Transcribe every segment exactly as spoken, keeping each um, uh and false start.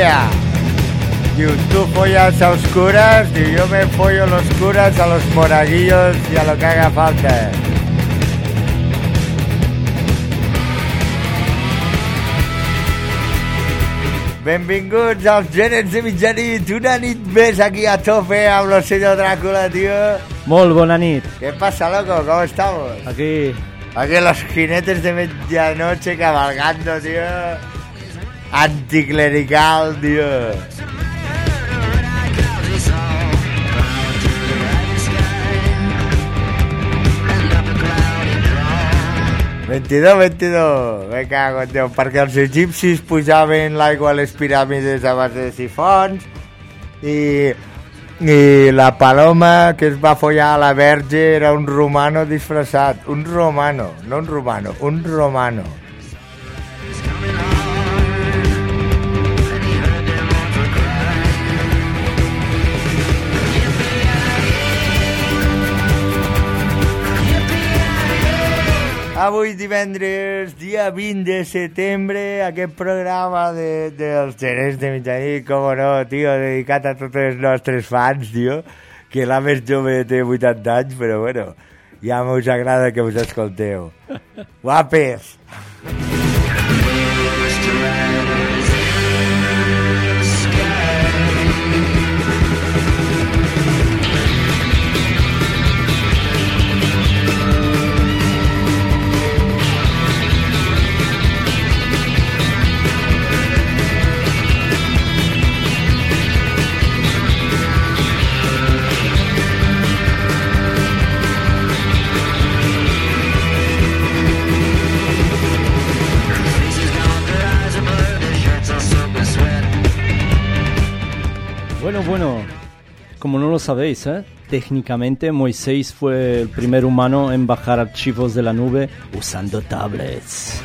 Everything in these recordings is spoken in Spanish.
Yeah. Diu, tú follas a oscuras, diu, yo me follo los curas a los monaguillos y a lo que haga falta. Benvinguts als Genets de Mitjanit, una nit més aquí a tope amb el senyor Dràcula, tio. Molt bona nit. ¿Qué pasa, loco? ¿Cómo estamos? Aquí. Aquí los jinetes de medianoche cabalgando, tío. Anticlerical, tío. veintidós, veintidós, me cago en Déu, perquè els egipcis pujaven l'aigua a les piràmides a base de sifons i, i la paloma que es va follar a la verge era un romano disfressat, un romano, no un romano, un romano. Avui divendres, dia vint de setembre, aquest programa de, dels Genets de Mitjanit, com no, tio, dedicat a tots els nostres fans, tio, que la més jove té vuitanta anys, però bueno, ja us agrada que us escolteu. Guapes! Bueno, bueno, como no lo sabéis, ¿eh? Técnicamente Moisés fue el primer humano en bajar archivos de la nube usando tablets.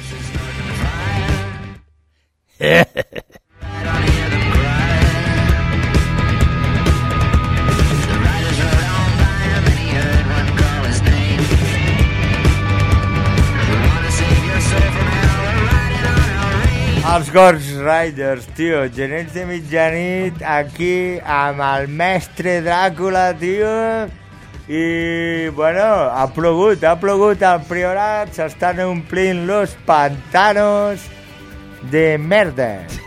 Els Ghost Riders, tio, Genets de Mitjanit, aquí amb el mestre Dràcula, tio, i, bueno, ha plogut, ha plogut al Priorat, s'estan omplint los pantanos de merda.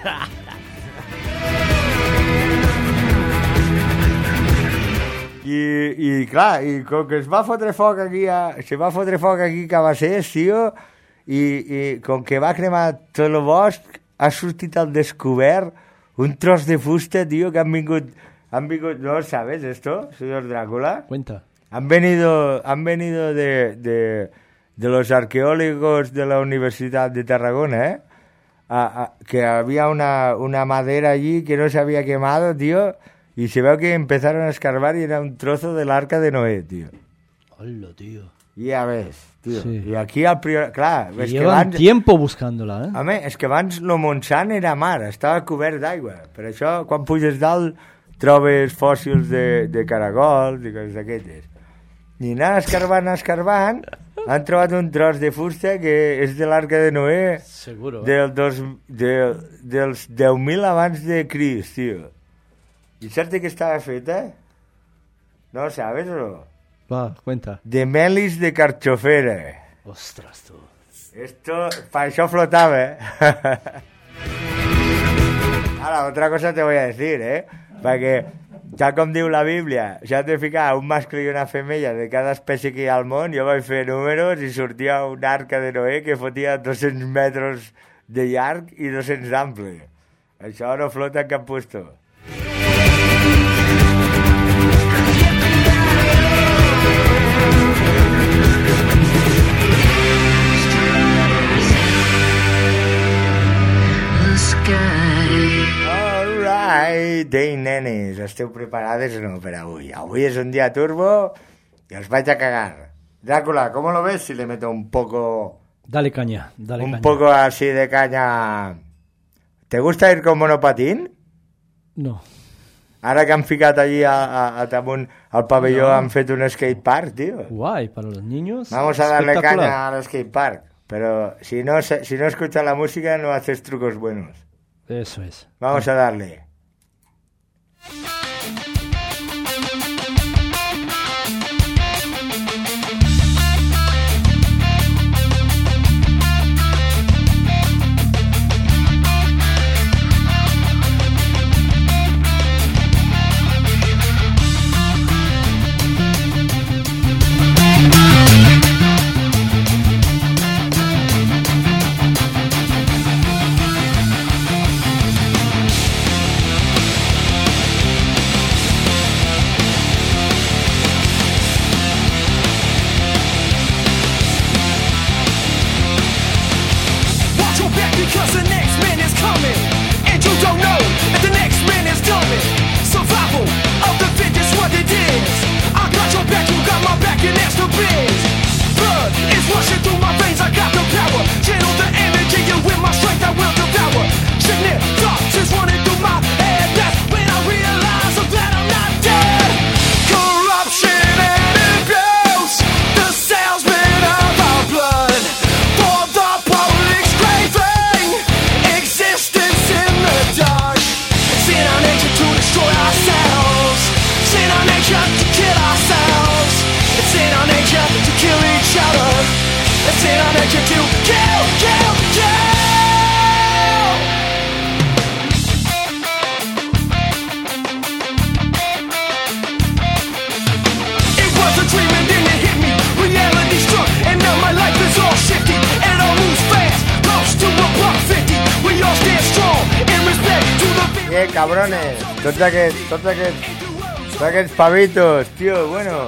I, i clar, i com que es va fotre foc aquí, a, se va fotre foc aquí a Cabassers, tio, i, i com que va cremar tot el bosc, ha sortit al descobert un tros de fusta, tio, que han vingut, han vingut, ¿no sabes esto, señor Drácula? Cuenta. Han venido, han venido de, de, de los arqueólogos de la Universidad de Tarragona, ¿eh? A, a, que había una, una madera allí que no se había quemado, tío, y se ve que empezaron a escarbar y era un trozo del arca de Noé, tío. Hola, tío. Ja ves, tio. Sí. I aquí al prior... Clar, Y és que llevan abans... tiempo buscándola, ¿eh? Home, és que abans lo Montsant era mar, estava cobert d'aigua. Per això, quan puges dalt, trobes fòssils de, de caragols i coses d'aquestes. I anant escarbant, escarbant, han trobat un tros de fusta que és de l'arca de Noé. Seguro. Del dos, de, dels deu mil abans de Crist, tio. I saps de què estava feta? No sabes o no? Va, cuenta. De melis de carxofera. Ostras, tú. Esto, para això flotava, eh? Ahora, otra cosa te voy a decir, eh? Perquè, tal com diu la Bíblia, s'ha de ficar un mascle i una femella de cada espècie que hi ha al món. Jo vaig fer números i sortia un arca de Noé que fotia dos-cents metres de llarg i dos-cents d'ample. Això no flota en cap puesto. Alright, ei, nenes, esteu preparades o no per avui? Avui és un dia turbo y os vais a cagar. Drácula, ¿cómo lo ves si le meto un poco... Dale caña, dale un caña. poco así de caña? ¿Te gusta ir con monopatín? No. Ara que han ficat allí a, a, a damunt al pavelló, no. Han fet un skatepark, tío. Guay, para los niños. Vamos a darle espectacular. caña al skatepark. Pero si no, si no escuchas la música, no haces trucos buenos. Eso es. Vamos a darle. Eh, cabrones, tots aquests, tots aquests, tots aquests pavitos, tio, bueno,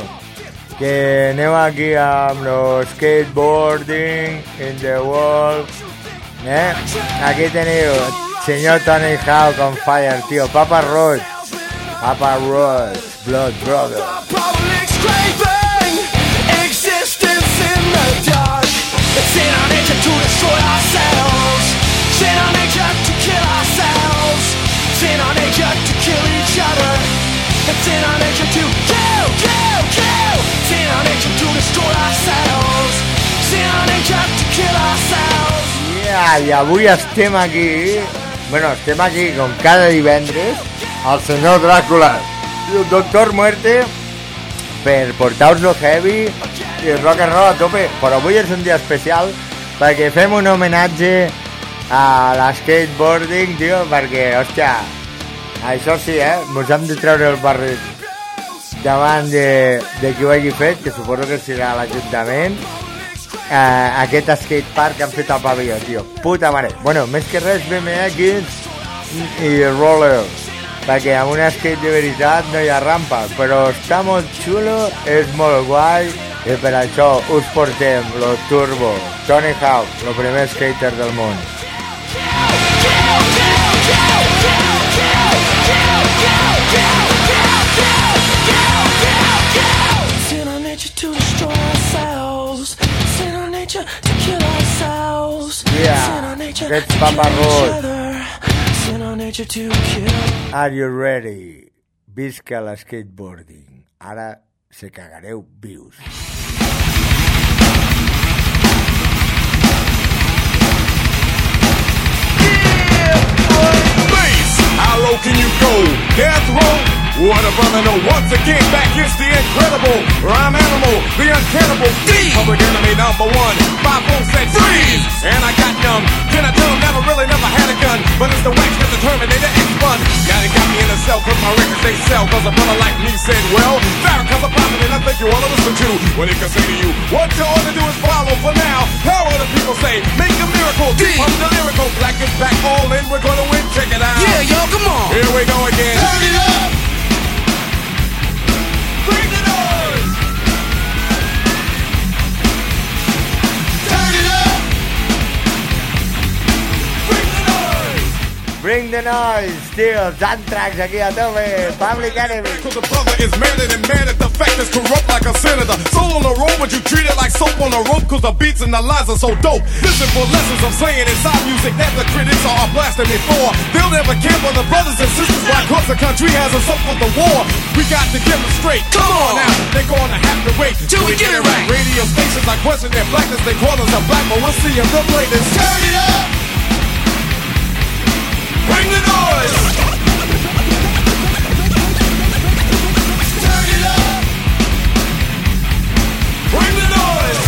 que aneu aquí amb el skateboarding in the wall, eh? Aquí teniu senyor Tony Hawk on fire, tio, Papa Roach, Papa Roach, Blood Brother. Sin our nature to kill each other. It's in our nature to kill, kill, kill. Sin our nature to destroy ourselves. Sin our nature to kill ourselves. Yeah, i avui estem aquí, bueno, estem aquí com cada divendres, el senyor Dràcula i el doctor Muerte per portar-vos lo heavy i rock and roll a tope. Però avui és un dia especial perquè fem un homenatge a l'skateboarding, tio, perquè, hòstia, això sí, eh, mos hem de treure el barret davant de, de qui ho hagi fet, que suposo que serà l'Ajuntament, eh, aquest skatepark que han fet al pavelló, tio, puta mare. Bueno, més que res, B M X i rollers, perquè amb un skate de veritat no hi ha rampa, però està molt xulo, és molt guai, i per això us portem lo Turbo, Tony Hawk, el primer skater del món. Sin our nature to destroy ourselves. Sin our nature to kill ourselves. Yeah, sin our nature that's to Papa kill Roach. each other. Sin our nature to kill. Are you ready? Visca l'skateboarding. Ara se cagareu vius. How low can you go? Death row? What a brother, no. Once again, back is the incredible rhyme animal, the uncannibal D. Public enemy number one. Five folks said freeze, and I got numb. Then I tell them never really never had a gun, but it's the wax that the Terminator X-Bun. Now they got me in a cell, cause my records they sell, cause a brother like me said, well, Farrakhan's a prophet, and I think you ought to listen to what he can say to you. What you ought to do is follow for now. How are the people say? Make a miracle. D. I'm the lyrical. Black is back, all in. We're gonna win. Check it out. Yeah, yo, come on. Here we go again. Turn it up. Bring the noise. Turn it up. Bring the noise. Bring the noise, tio, els Anthrax aquí a tope, Public Enemy. Cause the brother is madder than mad at the fact is corrupt like a senator. Soul on the road, but you treat it like soap on a rope, cause the beats and the lines are so dope. Listen for lessons I'm saying inside music that the critics are blasting me for. They'll never care for the brothers and sisters why cause the country has us up with the war. We got to demonstrate. Come on now, they're gonna have to wait Till we get it right. Radio stations like question their blackness, they call us a black, but we'll see if they'll play this. Turn it up. Bring the noise. Turn it up. Bring the noise.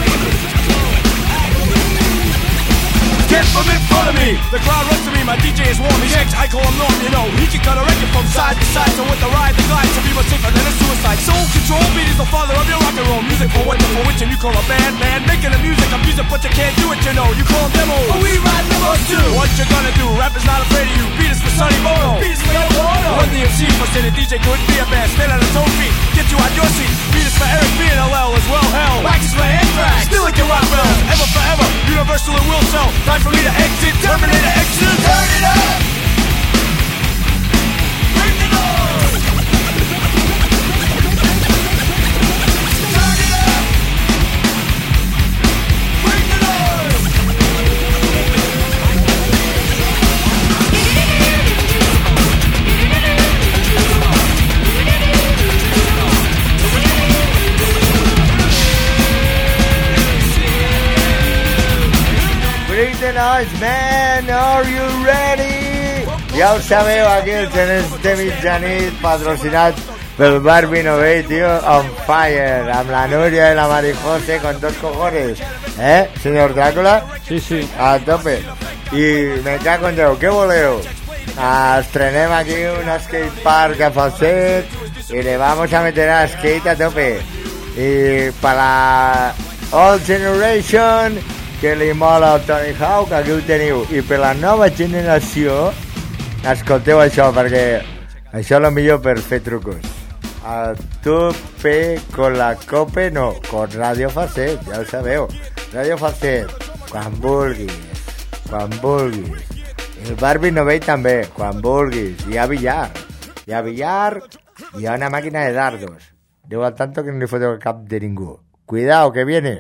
Get from in front of me. The crowd runs to me. My D J is warm. He's ex. I call him Norm. You know he can cut a record from side to side. So with the ride, the glide, to be much safer than a suicide. Soul control beat is the father of your rock and roll music. For what for which and you call a band, man. Making the music, I'm music, but you can't do it. You know you call them demos. But we ride demos too. What you gonna do? Rap is not afraid of you. Beat is for Sonny Bono. Beat is for Yoko Ono. Run the M C for say the D J couldn't be a band. Stand on his own feet. Get you out your seat. Beat is for Eric B and L L as well. Hell, wax is for Anthrax. Still like your rock bells. Ever forever. Universal and will sell. Time for me to exit. Terminator exit. Turn it up. Bring the noise. Turn it up. Bring the noise. Bring the noise, man, are you ready? Ja ho sabeu, aquí el Genés de mitjanit, patrocinat pel Barbie Novell, tio, on fire, amb la Núria i la Marijose, con dos cojones, eh, senyor Dràcula? Sí, sí. A tope. I me cago en Déu, què voleu? Ah, estrenem aquí un skate park a Falset y le vamos a meter a skate a tope. Y para Old Generation, que li mola el Tony Hawk, aquí ho teniu. I per la nova generació, escolteu això, perquè això és el millor per fer trucos. A tope con la cope, no, con Radio Falset, ja ho sabeu. Radio Falset, quan vulguis, quan vulguis. El Barbie Novell també, quan vulguis. Hi ha billar, hi ha billar, hi ha una màquina de dardos. Deu al tanto que no li foteu el cap de ningú. Cuidao, que viene.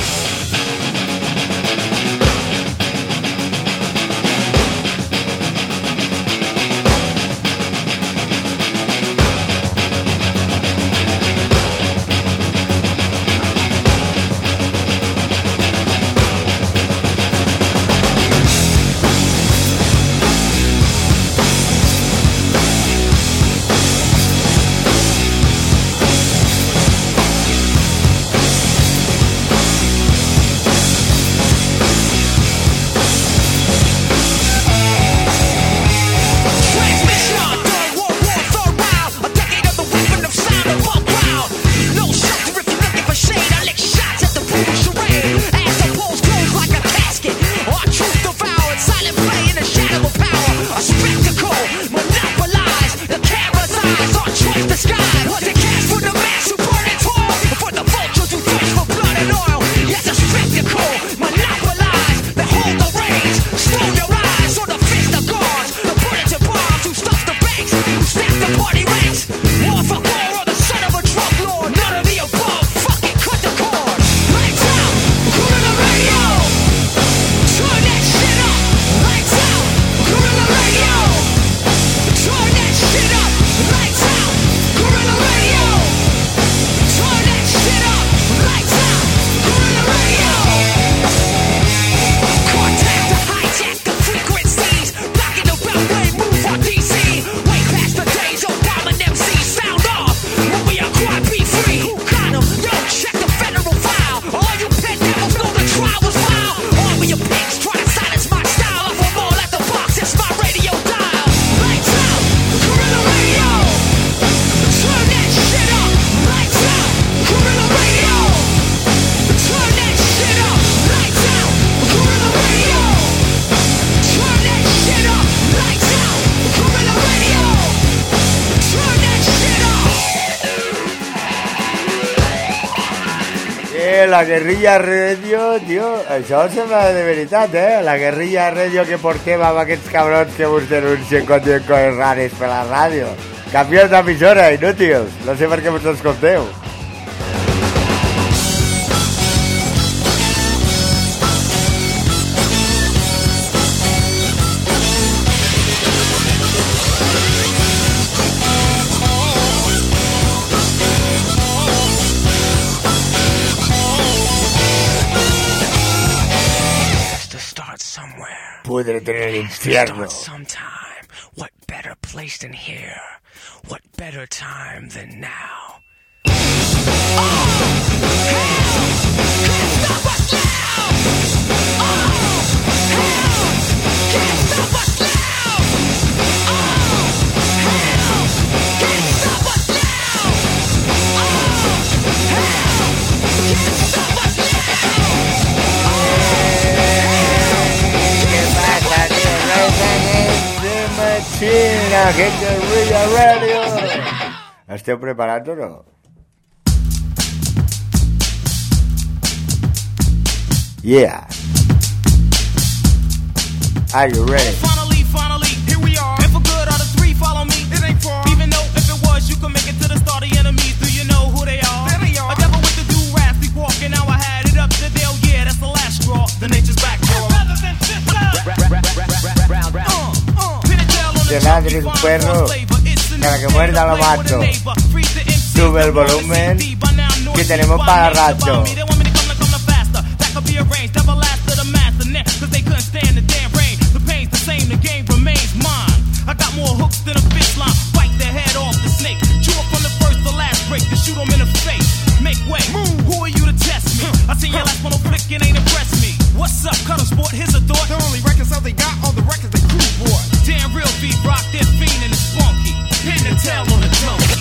La Guerrilla Radio, tio, això sembla de veritat, eh? La Guerrilla Radio que portem amb aquests cabrons que vos denuncien quan diuen coses rares per la ràdio. Campions d'emissora, inútils. No sé per què vos escolteu. Pudre en el infierno. placed in here. What better time than now? China, que Guerrilla Radio. ¿Esteu preparats o no? Yeah. Are you ready? Finally, finally, here we are. And for good are the three, follow me. It ain't far. Even though if it was, you can make it to the start of the enemies. Do you know who they are? There they are. A devil with the do-rag, be walking. Now I had it up to Dale. Yeah, that's the last straw. The nature's back door. Rather than just round, round. Si ladri un perro, para que muerda lo mato. Sube el volumen, que tenemos para rato. What's up, Cuddle Sport? Here's a thought. The only records out they got, all the records they crew bought. Damn real beat rock, they're fiending, it's funky. Pin and tail on the donkey.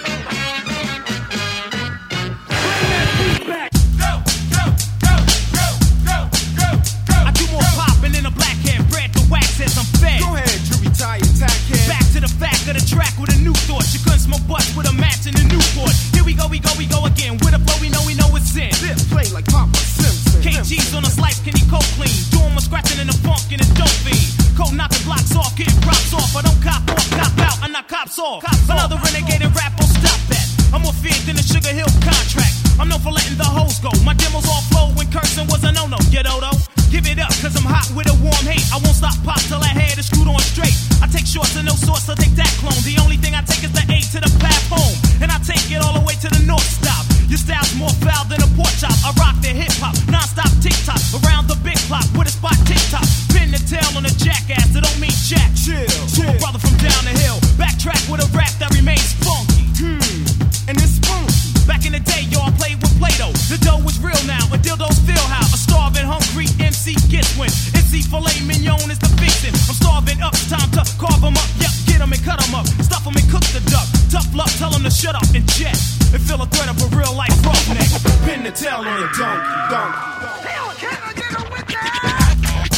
Bring that beat back. Go, go, go, go, go, go, go. I do more popping in a black hand bread. The wax says I'm fed. Go ahead, you retire, tack head. Back to the fact of the track with a new thought. You couldn't smoke butts with a match in the Newport. Here we go, we go, we go again. With a flow, we know, we know it's in. This play like Papa Simpson. K G's on a slice, can he coke clean? Doing my scratching in the funk and it's dope fiend. Cold knocking blocks off, getting props off. I don't cop off, cop out, I knock cops off. Cops Another off. Renegade and rap, will stop that. I'm more feared than the Sugar Hill contract. I'm known for letting the hoes go. My demos all flow when cursing was a no-no. You know though? Give it up, cause I'm hot with a warm hate. I won't stop pop till I had it screwed on straight. I take shorts and no sorts, so take that clone. The only thing I take is the A to the path home. And I take it all the way to the north stop. Your style's more foul than a pork chop. I rock the hip-hop, non-stop tick-tock. Around the big clock with a spot tick-tock. Pin the tail on a jackass, it don't mean jack. Chill, to a brother from down the hill. Backtrack with a rap that remains funky. Hmm, and it's funky. Back in the day, y'all played with Play-Doh. The dough is real now, and dildos feel how a starving, hungry M C gets when M C filet mignon is the fixin'. I'm starving up, time to carve them up. Yep, get them and cut them up. Stuff them and cook the duck. Tough luck, tell them to shut up and jet. And feel a threat of a real life roughneck. Pin the tail on a donkey, donkey. Hell, can I get a with that?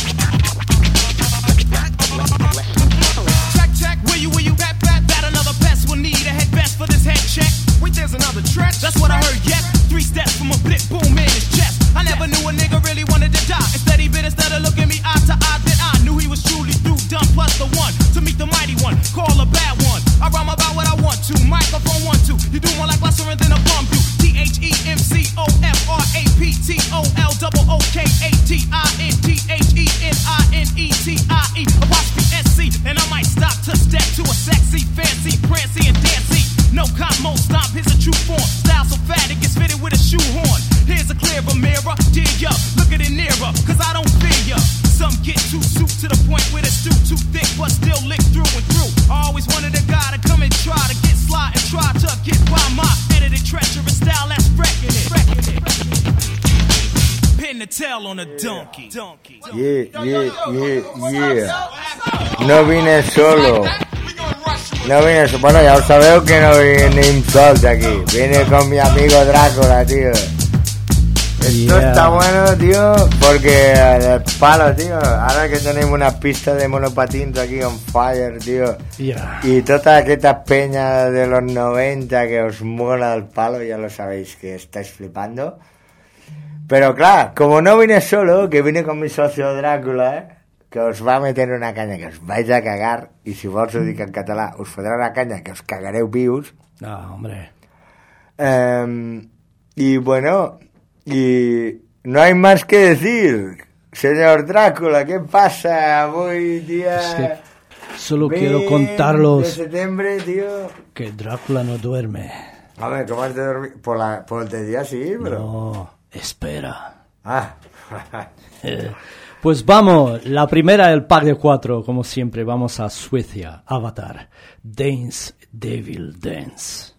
Check, check, will you, will you, bat, bat, bat. Another pest will need a head vest for this head check. Wait, there's another track. That's what I heard, yet. Three steps from a blit boom in his chest. I never knew a nigga really wanted to die. Instead he bit instead of looking me eye to eye. Then I knew he was truly through, done plus the one. To meet the mighty one, call a bad one. I rhyme about what I want to, microphone one, two. You do more like Glycerin than a bum do. T H E M C O F R A P T O L double O K A T I N T H E N I N E T I E apostrophe S C. And I might stop to step to a sexy, fancy, prancy, and dancy. No cop, mo stomp, here's a true form. Style so fat it gets fitted with a shoehorn. Here's a clearer mirror, dear ya, look at it nearer, cause I don't fear ya. Some get too soup to the point where the stew too thick, but still lick through and through. I always wanted a guy to come and try to get sly and try to get by my edited treacherous style that's wrecking it. Pin the tail on a donkey. donkey. Yeah, yeah, yeah, yeah. No vine solo. No vine solo. Bueno, ya os sabéis que no vine solo aquí. Vine con mi amigo Drácula, tío. Esto yeah. Está bueno, tío, porque el palo, tío. Ahora que tenemos una pista de monopatín aquí on fire, tío. Yeah. Y toda esta peña de los noventa que os mola el palo, ya lo sabéis que estáis flipando. Pero claro, como no vine solo, que vine con mi socio Drácula, ¿eh? Que os va a meter una caña que os vais a cagar, y si vos os dic en català, us fotrà una caña que os cagareu vius. No, hombre. Um, y bueno... Y no hay más que decir, señor Drácula, ¿qué pasa hoy día? Es que solo quiero contarlos de septiembre, tío. Que Drácula no duerme. A ver, ¿cómo has de dormir? Por, la, por el día sí, pero... No, espera. Ah. Pues vamos, la primera el pack de cuatro, como siempre, vamos a Suecia, Avatar, Dance Devil Dance.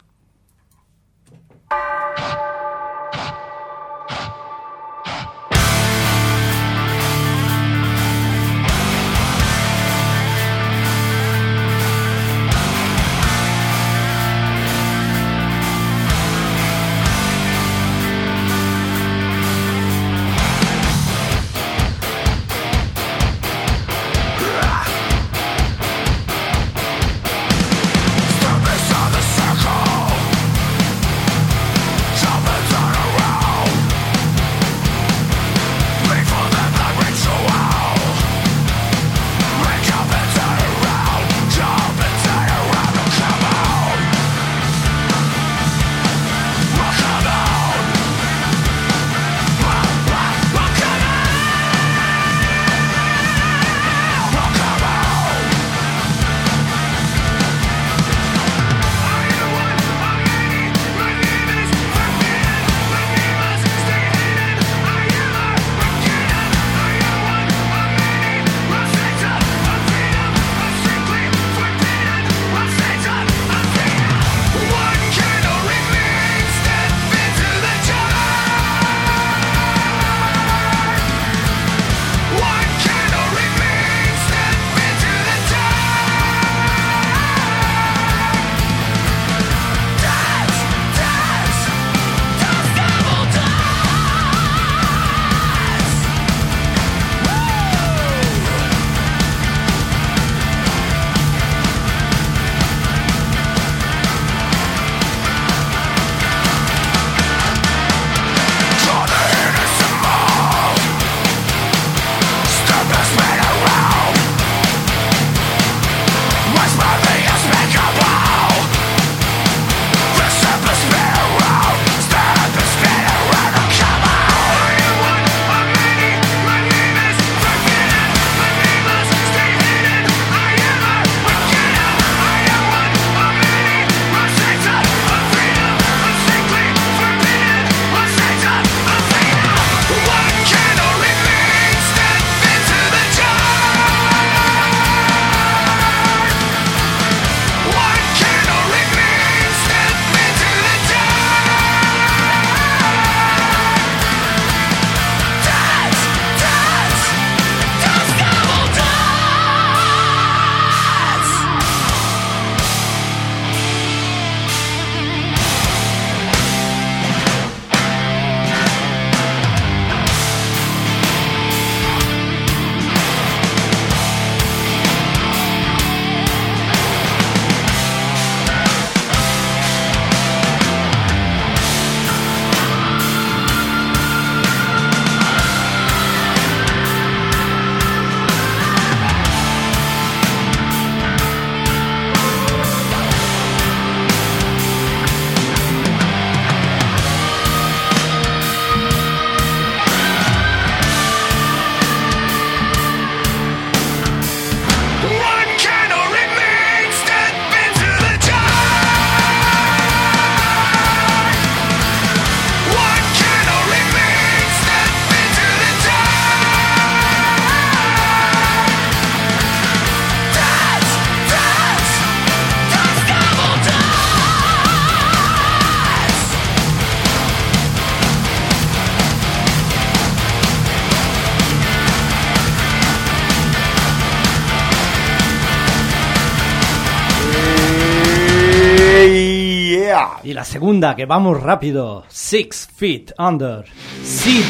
Y la segunda, que vamos rápido. Six Feet Under. Seed.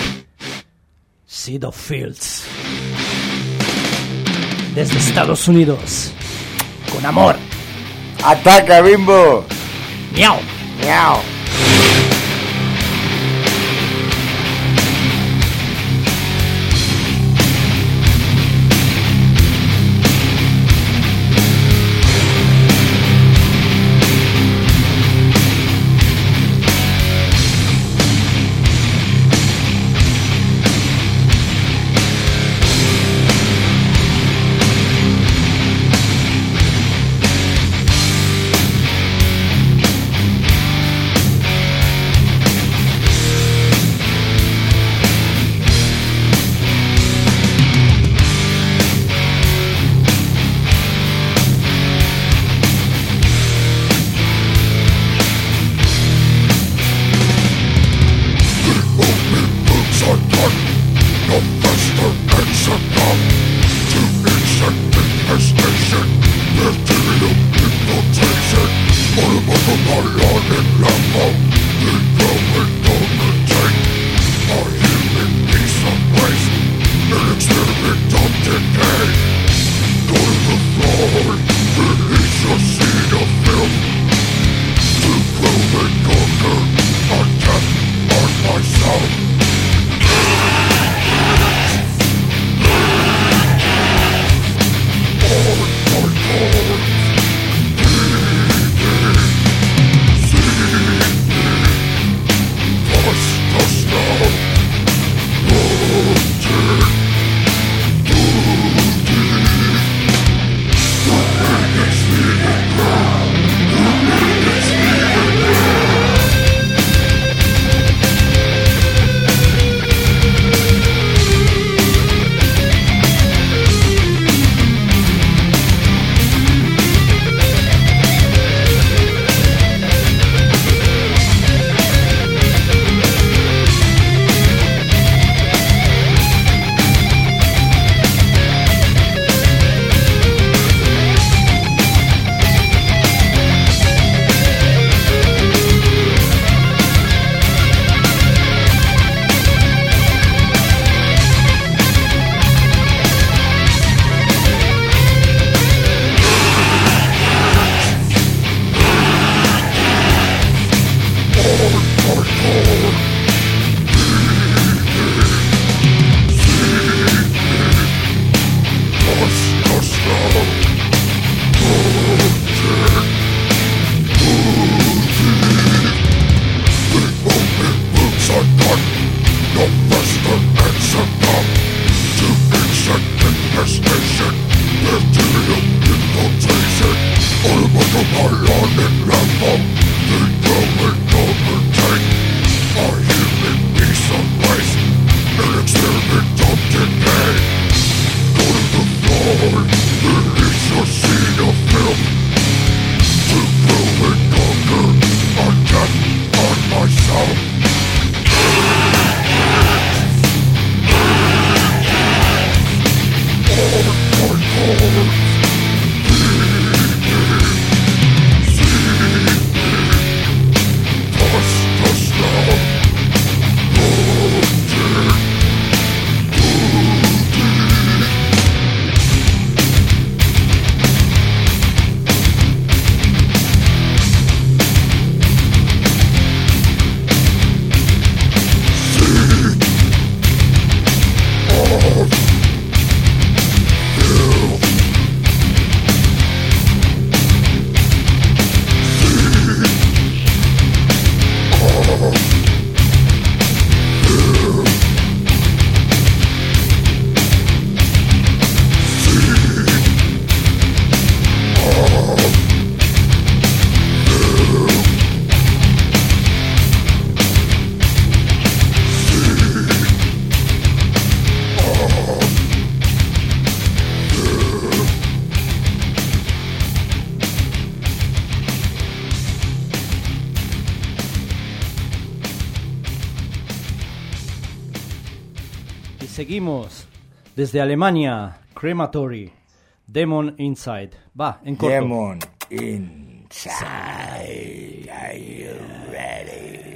Seed of Fields. Desde Estados Unidos. Con amor. ¡Ataca, Bimbo! Miau. Miau. Seguimos desde Alemania, Crematory, Demon Inside. Va, en corto. Demon Inside. Are you ready?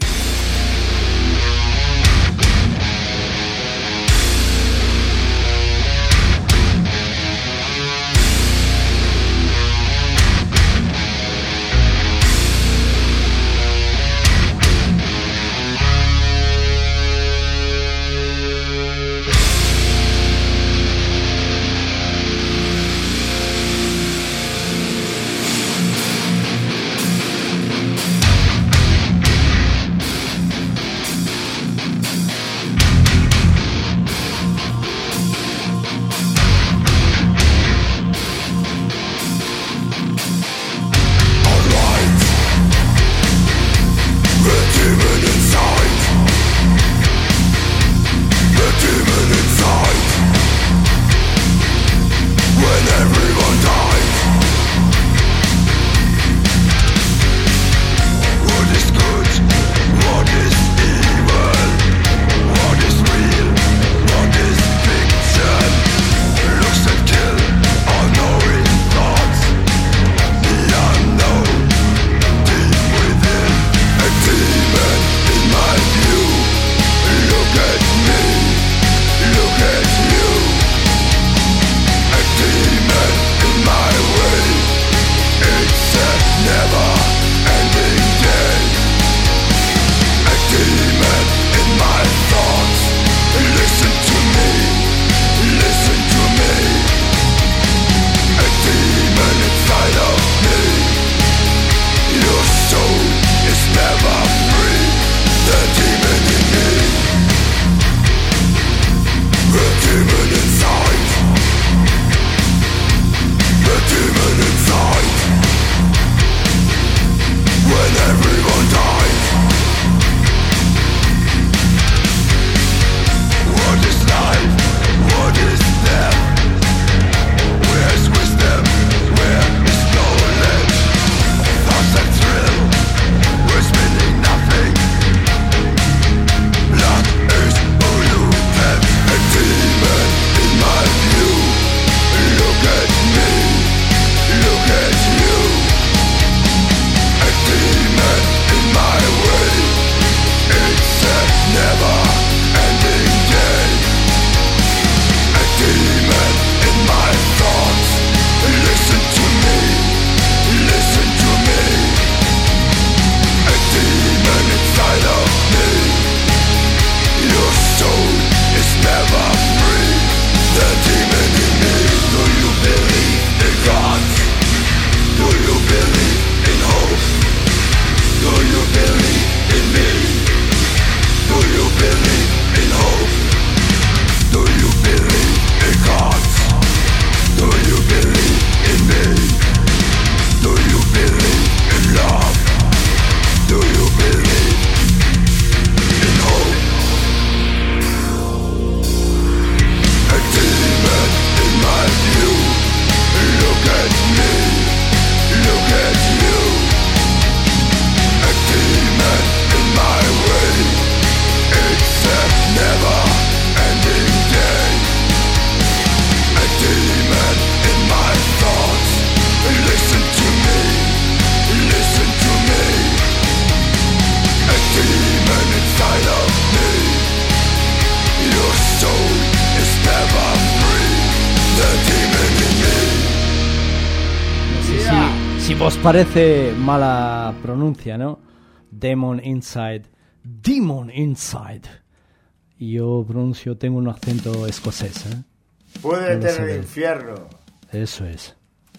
os parece mala pronuncia, ¿no? Demon Inside. Demon Inside. Y yo pronuncio, tengo un acento escocés, ¿eh? Púdrete en el infierno. Eso es.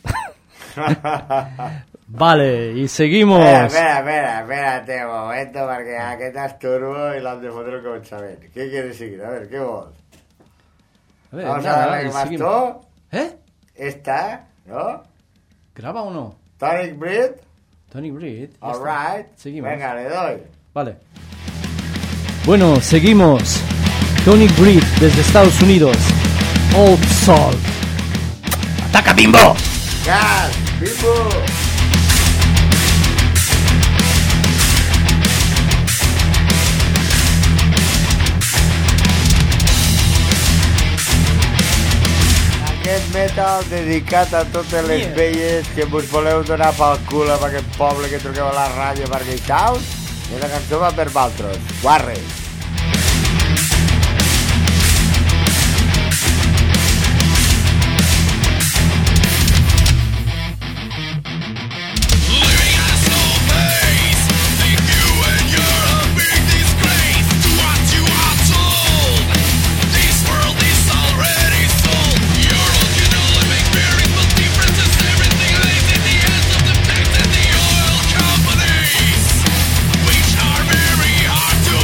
Vale, y seguimos. Espera, espera, espera, espérate un momento, perquè aquest és turbo i l'hem de fotre al començament. Què quieres seguir? A ver, ¿qué vols? A ver, Vamos nada, a darle y más seguimos. todo. ¿Eh? Esta, ¿no? ¿Graba o no? Tonic Breed. Tony Breed. ya está. Alright. Seguimos. Venga, le doy. Vale. Bueno, seguimos. Tony Breed desde Estados Unidos. Old Soul. ¡Ataca, Bimbo! Gas, Bimbo. Aquest metal dedicat a totes les Yeah. velles que vos voleu donar pel cul amb aquest poble que truqueu a la ràdio per Gaitaus, i la cançó va per valtros. Guarres. Which are very hard to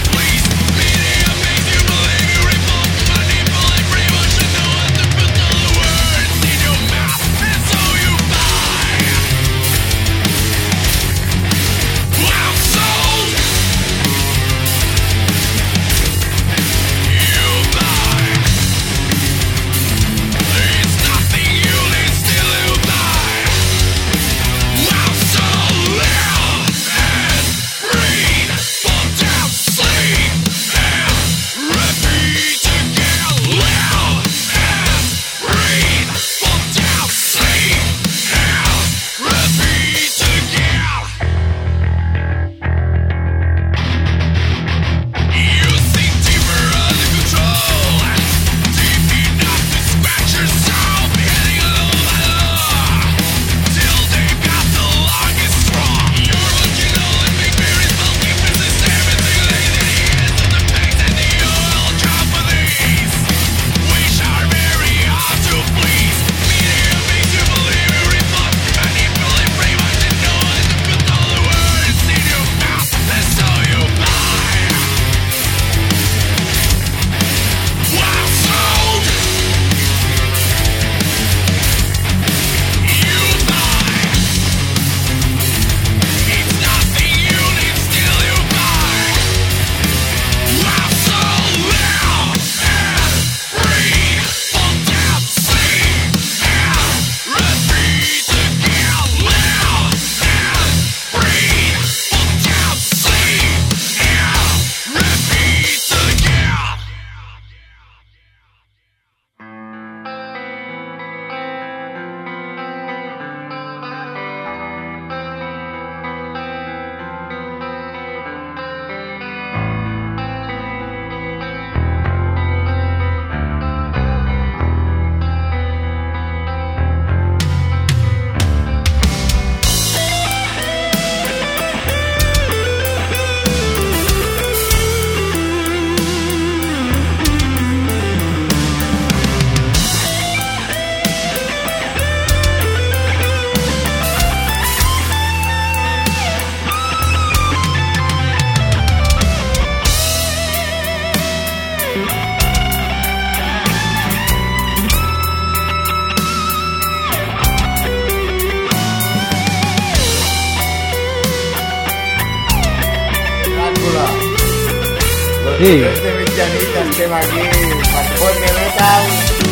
Sí. Desde mitjanit estem aquí per fotre metal.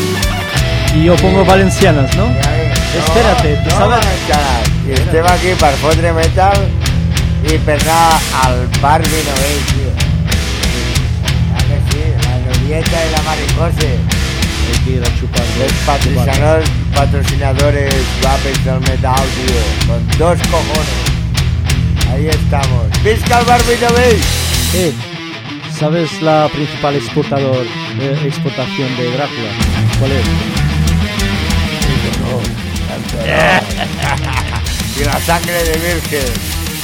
Y yo pongo valencianas, ¿no? Ja ves, no, Espérate, ¿tú no sabes? valencianes. I estem aquí per fotre metal i per anar al bar Vinovell, tio. Ah, que sí, la Norieta y la Maricose. Hay que ir a chupar. Los patrocinadores, patrocinadores guapes del metal, tío. Con dos cojones. Ahí estamos. ¡Visca el bar Vinovell! Eh, ¿sabes la principal exportador, eh, exportación de Drácula? ¿Cuál es? y la sangre de virgen.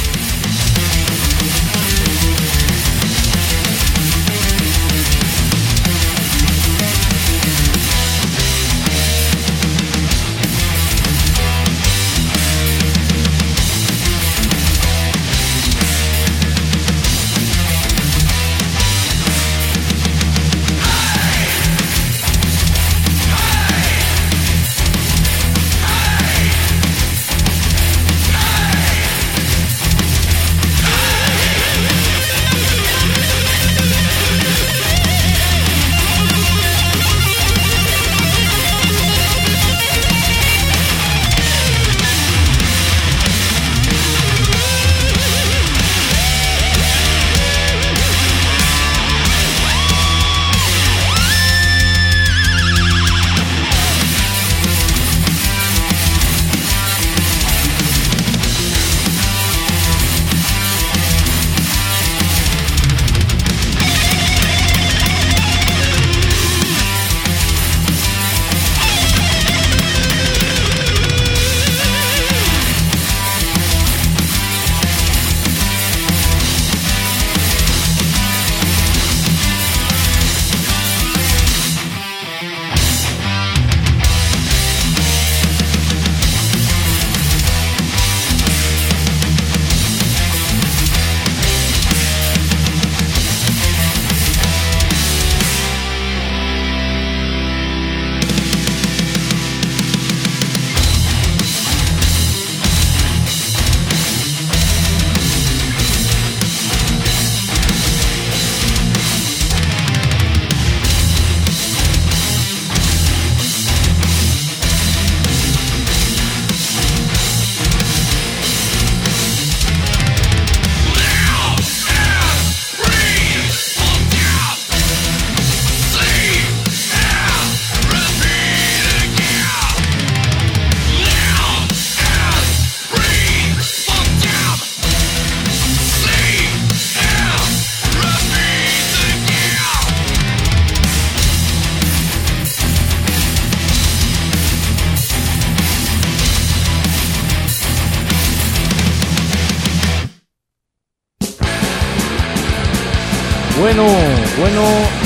Bueno, bueno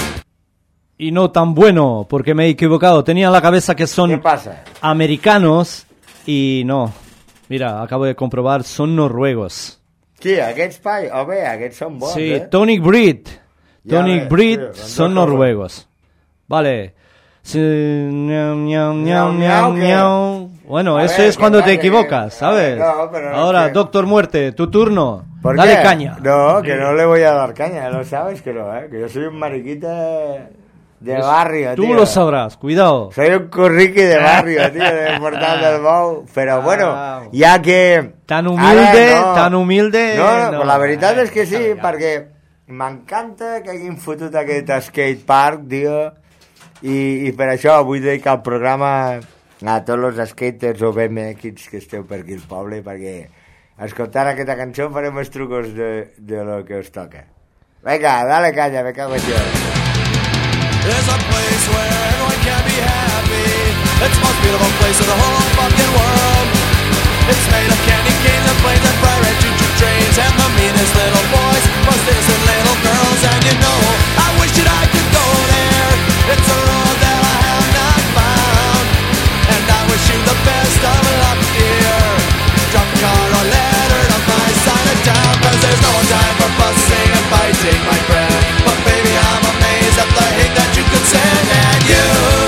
y no tan bueno, porque me he equivocado. Tenía en la cabeza que son ¿Qué pasa? americanos y no. Mira, acabo de comprobar, son noruegos. Sí, aquests pai, home, aquests són bons, Sí, eh? Tonic Breed. Ya Tonic ves, Breed tío, con son dos noruegos. Vale. Sí, ñau, ñau, ñau, Ñau, ñau, ñau, ¿qué? ñau. Bueno, A eso ver, es cuando que te vale, equivocas, que- ¿sabes? no, pero no Ahora, que- Doctor Muerte, tu turno. ¿Por Dale qué? caña. No, que no le voy a dar caña, lo sabes que no, ¿eh? Que yo soy un mariquita de barrio, Tú tío. lo sabrás, cuidado. Soy un curriqui de barrio, tío, de Portal del Bou. Pero bueno, Ah. ja que... Tan humilde, Ara, no. tan humilde... No, no, no. però la veritat és que sí, Vinga, vinga. perquè m'encanta que hagin fotut aquest skate park, tio, i, i per això vull dedicar el programa a tots els skaters o B M X que esteu per aquí al poble, perquè escoltant aquesta cançó farem els trucos de, de lo que us toca. Vinga, dale canya, me cago en Dios. There's a place where everyone can be happy. It's the most beautiful place in the whole fucking world. It's made of candy canes and planes and bright red choo-choo trains and the meanest little boys, most innocent little girls. And you know, I wish that I could go there. It's a road that I have not found. And I wish you the best of luck, dear. Drop a card or letter to my side of town, 'cause there's no time for fussing and fighting, my friend. But baby, I'm amazed at the hate that you could send. And you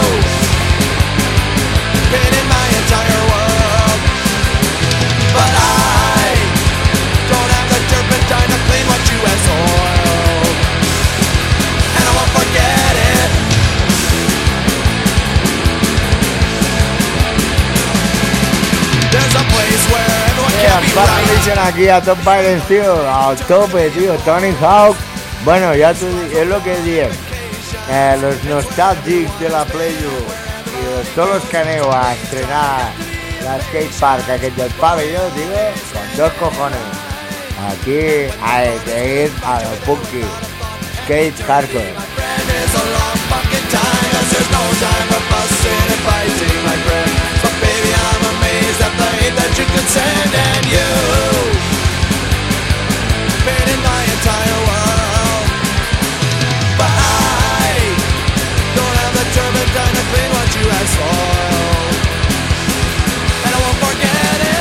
been in my entire world, but I don't have the turpentine to clean what you have soiled. And I won't forget it. There's a place where everyone Eh, can ens be va right. dicen aquí a Top Biden, tío, al tope, tío, Tony Hawk. Bueno, ya tú, es lo que diem. Eh, los nostàlgics de la Playo i de tots los que aneu a estrenar la skate park aquest del pabelló, tío, con dos cojones. Aquí hay que ir a lo punky. Skate hardcore. friend, it's a long fucking time, 'cause there's no time for fussing and fighting, my friend. But baby, I'm amazed at the hate that you could send, and you painted my entire world. But I don't have the turpentine to clean what you have spoiled, and I won't forget it.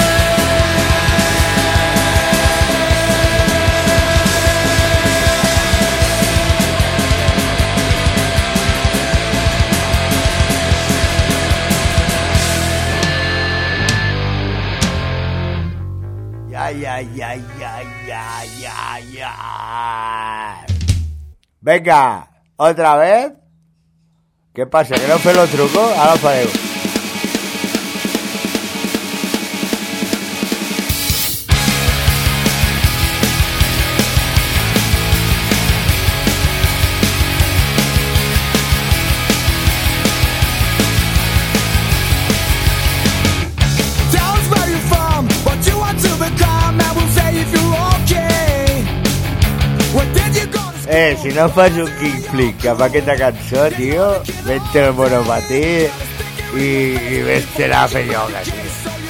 Ya, ya, ya, ya, ya, ya. Venga, otra vez. ¿Qué pasa? ¿Que no fue los trucos? Ahora fareu. Eh, si no fas un kickflip cap a aquesta cançó, tio, vete el monopatí i, i vés-te a fer ioga, tio.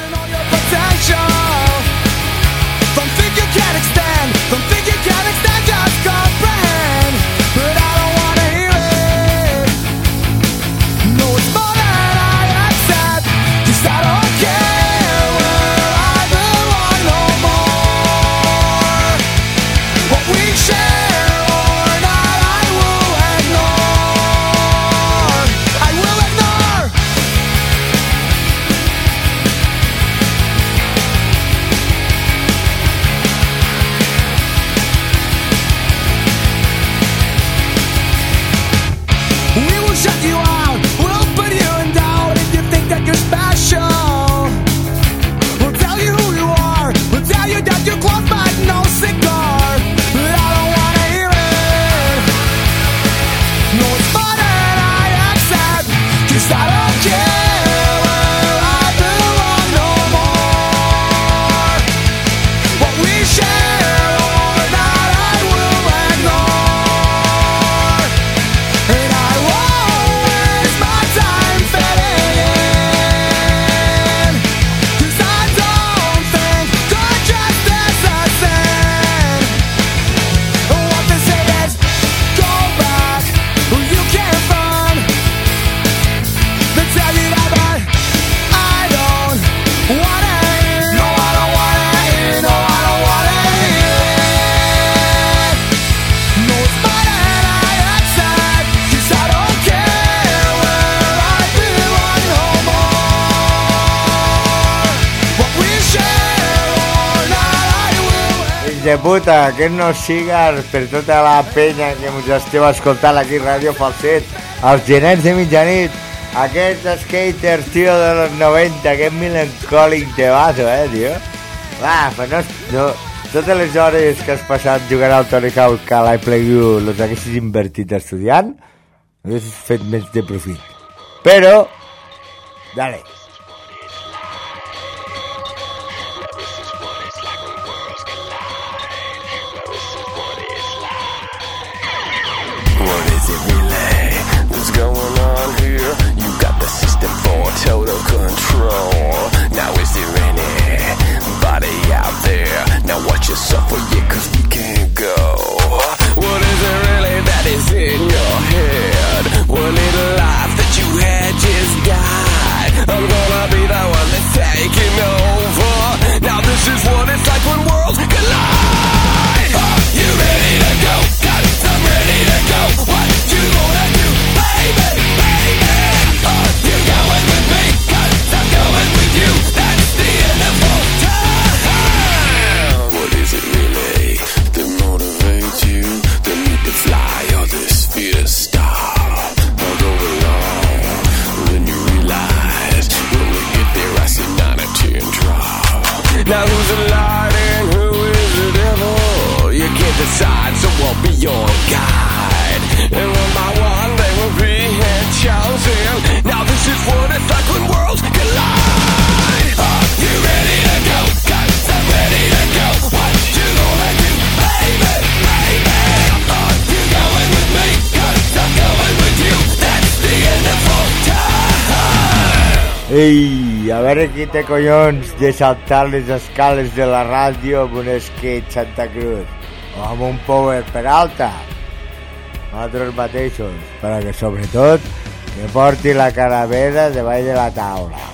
De puta, que no sigues per tota la penya que ens esteu escoltant aquí a Ràdio Falset, els genets de mitjanit, aquests skaters, tio, de los noventa, aquest melancòlic temazo, eh, tio. Va, però no, no, totes les hores que has passat jugant al Tony Hawk a l'iPlayu les haguessis invertit estudiant, haguessis fet més de profit. Però, dale. Total control. Now is there anybody out there? Now watch yourself for you, cause we can't go. What is it really that is in your head? One little life that you had just died. I'm gonna be the one that's taking over. Now this is what it's like when worlds collide. Are you ready to go? Cause I'm ready to go. What you gonna do, baby, baby? Are you going with me? Cause I'm going with you. That's the end of all time. What is it really that motivates you? The need to fly or this fear to stop? I'll go along. Then you realize when we get there, I see nine or ten drop. Now who's the light and who is the devil? You can't decide, so I'll be your guide. And one by one they will be hand chosen. Now this is what it's like when worlds collide. Are you ready to go? Cause I'm ready to go. What you gonna do, baby, baby? Are you going with me? Cause I'm going with you. That's the end of all time. Hey. I a veure qui té collons de saltar les escales de la ràdio amb un skate Santa Cruz o amb un Power Peralta, nosaltres mateixos, però que sobretot que porti la calavera davall de la taula.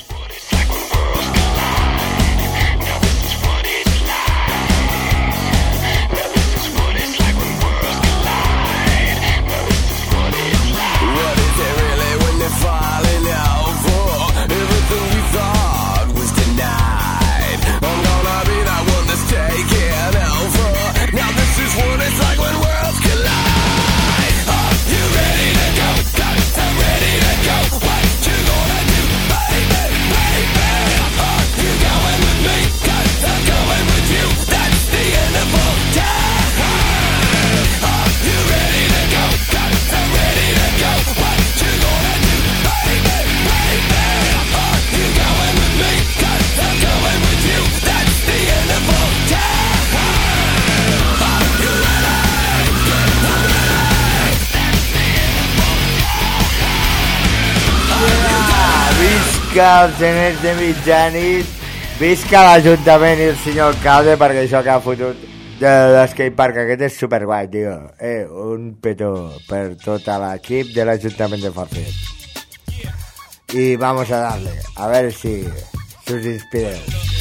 Visca els geners de mitjanit, visca l'Ajuntament i el senyor alcalde, perquè això que ha fotut de l'escatepark aquest és superguai, tio. Eh, un petó per tota l'equip de l'Ajuntament de Falset. Y vamos a darle, a ver si sus inspira.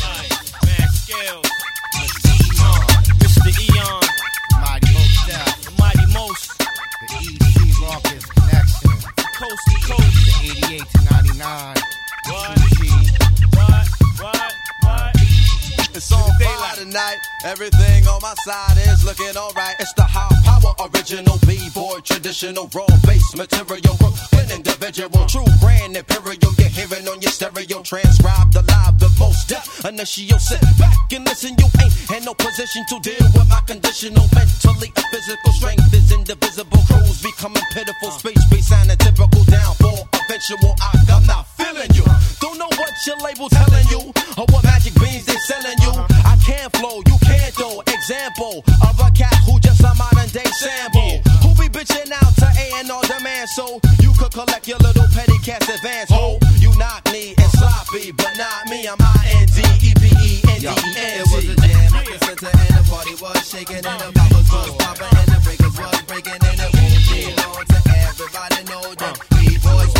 eighty-eight to ninety-nine. What? What? What? What? It's on fire tonight. Everything on my side is looking alright. It's the high power original B-boy, traditional raw bass material, Brooklyn individual, true brand imperial. You're hearing on your stereo, transcribed alive the most death. Initial, sit back and listen. You ain't in no position to deal with my conditional, mentally and physical strength is indivisible. Crews becoming pitiful, speech be sounding typical, downfall eventual. I'm not feeling you. Don't know what your label telling you or what magic beans they selling you. I can't flow, you can't though. Example of a cat who just a modern day sample. Who be bitching out to A and R demand so you could collect your little petty cash advance. Ho, you knock me and sloppy, but not me. I'm I N D E P E N D E N T. It was a jam at the center and the party was shaking and the boppers was popping and the breakers was breaking and it won't be long to everybody know that B-boys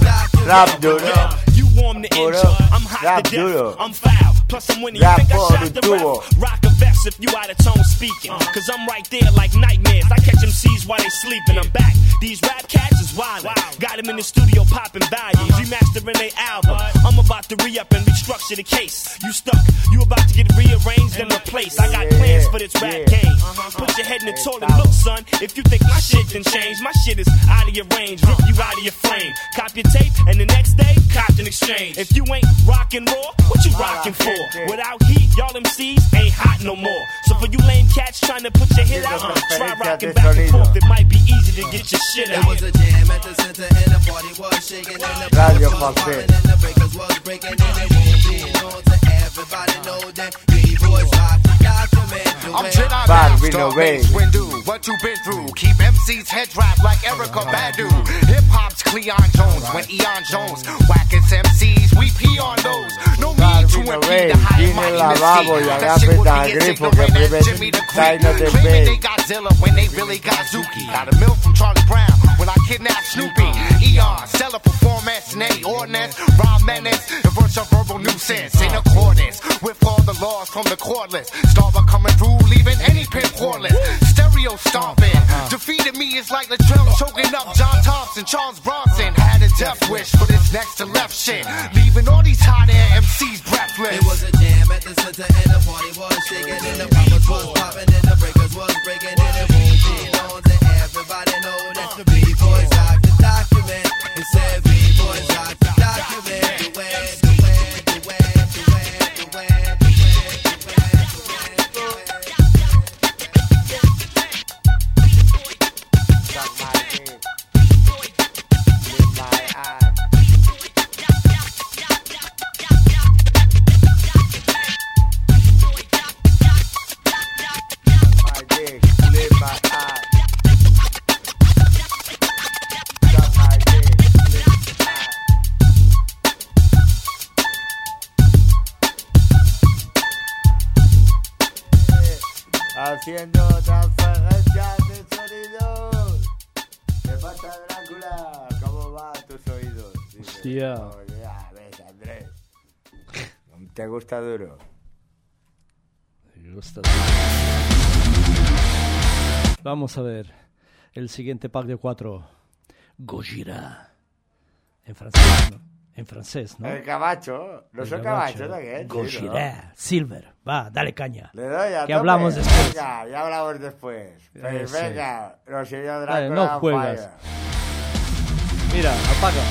Rap duro. You warm the engine, I'm hot Rap to death, duro. I'm foul, plus I'm winning. You Rap think I por shot the tubo. ref? Rock a vest if you out of tone speaking, cause I'm right there like nightmares. I catch M Cs while they sleeping, I'm back. These rap cats is wild. Got them in the studio popping values, remastering their album. I'm about to re-up and restructure the case. You stuck, you about to get rearranged and replaced. I got plans for this rap game. Put your head in the toilet, look son, if you think my shit done changed, my shit is out of your range, rip you out of your frame. Cop your tape and the next day, cop an exchange. If you ain't rockin' raw, what you rockin' for? Without heat, y'all M Cs ain't hot no more. So for you lame cats trying to put your hit out, try rockin' back and forth, it might be easy to get your shit out. It was a jam at the center and the party was shaking and the Radio boppers was Falset. popping and the breakers was breaking and it won't be known to everybody know that B-boys rock the document. I'm Jedi Bad, Master, we know Mace way. Windu, what you been through? Keep M C's head wrapped like Erica Badu. Hip hop's Cleon Jones, when Eon Jones whackins M Cs, we pee on those. No need to we know impede way. the high Tiene mighty la babo y That shit agape would tan be grifo que ignorant as prive Jimmy the taino Creep. de Claiming they pay. Godzilla when they really got Zuki. Got a milk from Charlie Brown when I kidnapped Snoopy. Eon, stellar performance, nay ordnance, rhyme menace, and verse of verbal nuisance in accordance with all the laws from the cordless. Starver coming through, leaving any pin poreless. Stereo stomping, defeated me is like Latrell choking up John Thompson. Charles Bronson had a death wish for this next to left shit, leaving all these hot air M Cs breathless. It was a jam at the center and the party was shaking and the boppers was popping and the breakers was breaking and it won't be known to everybody know that the B-boys rock the document. It said B-boys rock the document. The way, the way, the way, the way, the way, the way, the way, the way, Suck my dick. Lick my ass. My dick, lick my haciendo transferencias de sonidos. ¿Qué pasa, Drácula? ¿Cómo va tus oídos? Dice, Hostia. oh, ya, ves, Andrés. ¿Te gusta duro? Me gusta. Vamos a ver el siguiente pack de cuatro. Gojira. En francés, ¿no? En francés, ¿no? El Camacho. ¿No son Camachos también? Gojira. ¿No? Silver. Va, dale caña. Le doy a Que tope. hablamos después. Venga, ya hablamos después. Pues Ese. venga, los señor Drácula. Vale, no on juegas. fire. Mira, apaga.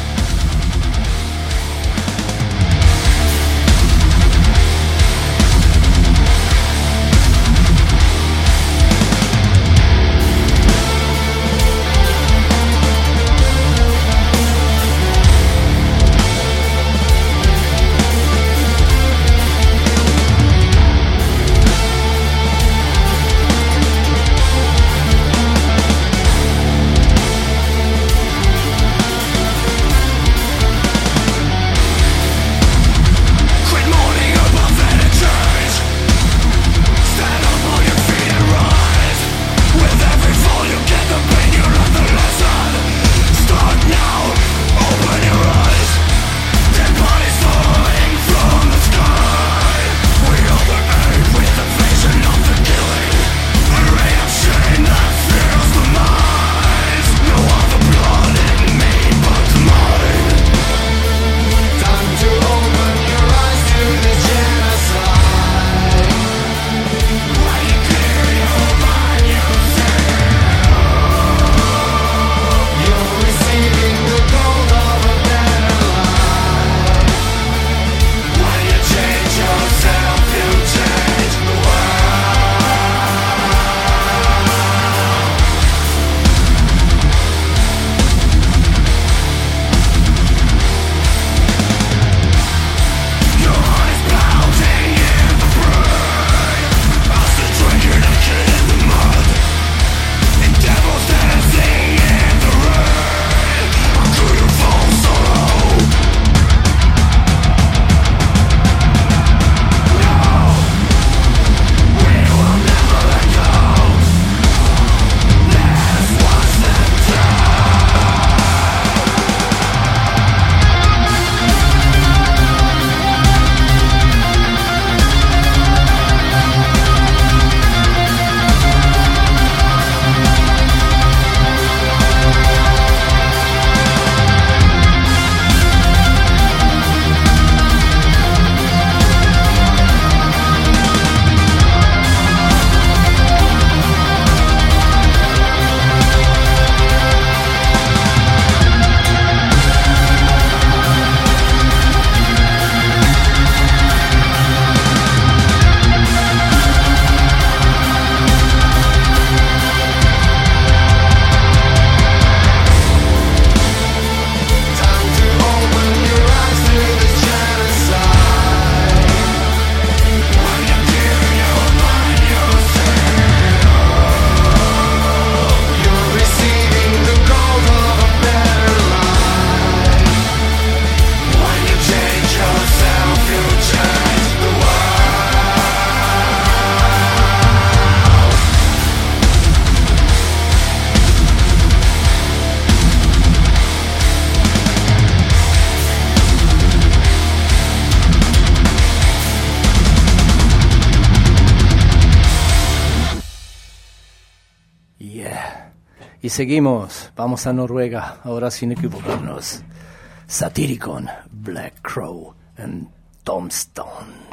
Y seguimos, vamos a Noruega, ahora sin equivocarnos. Satyricon, Black Crow and Tombstone.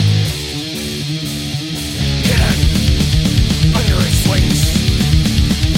Under its wings,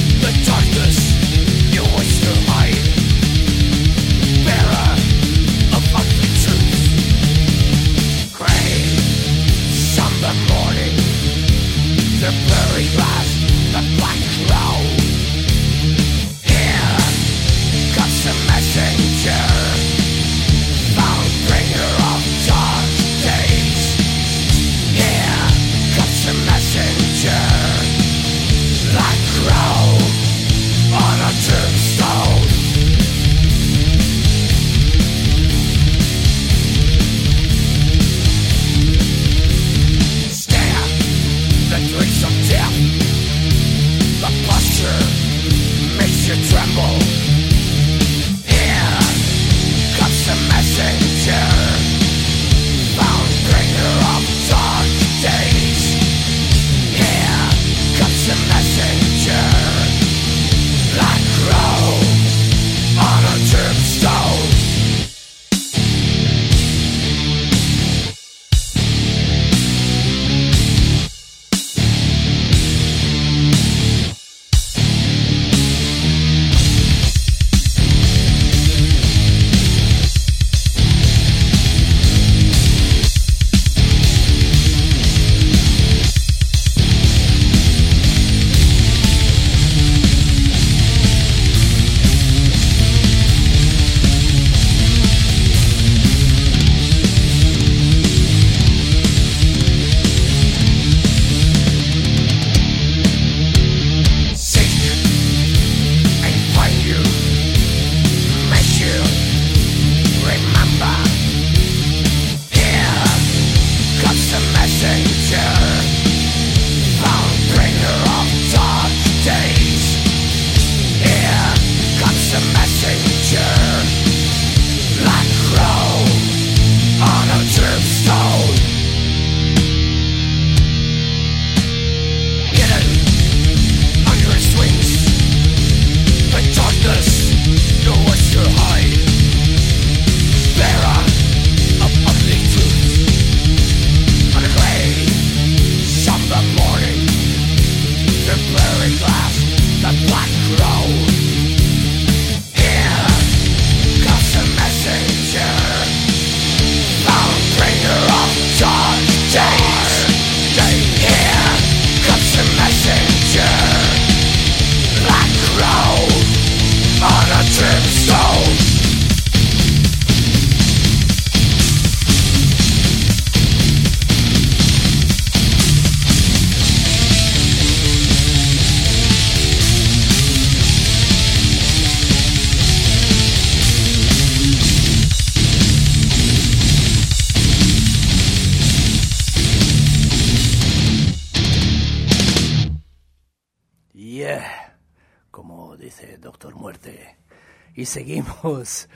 Doctor Muerte. Y seguimos.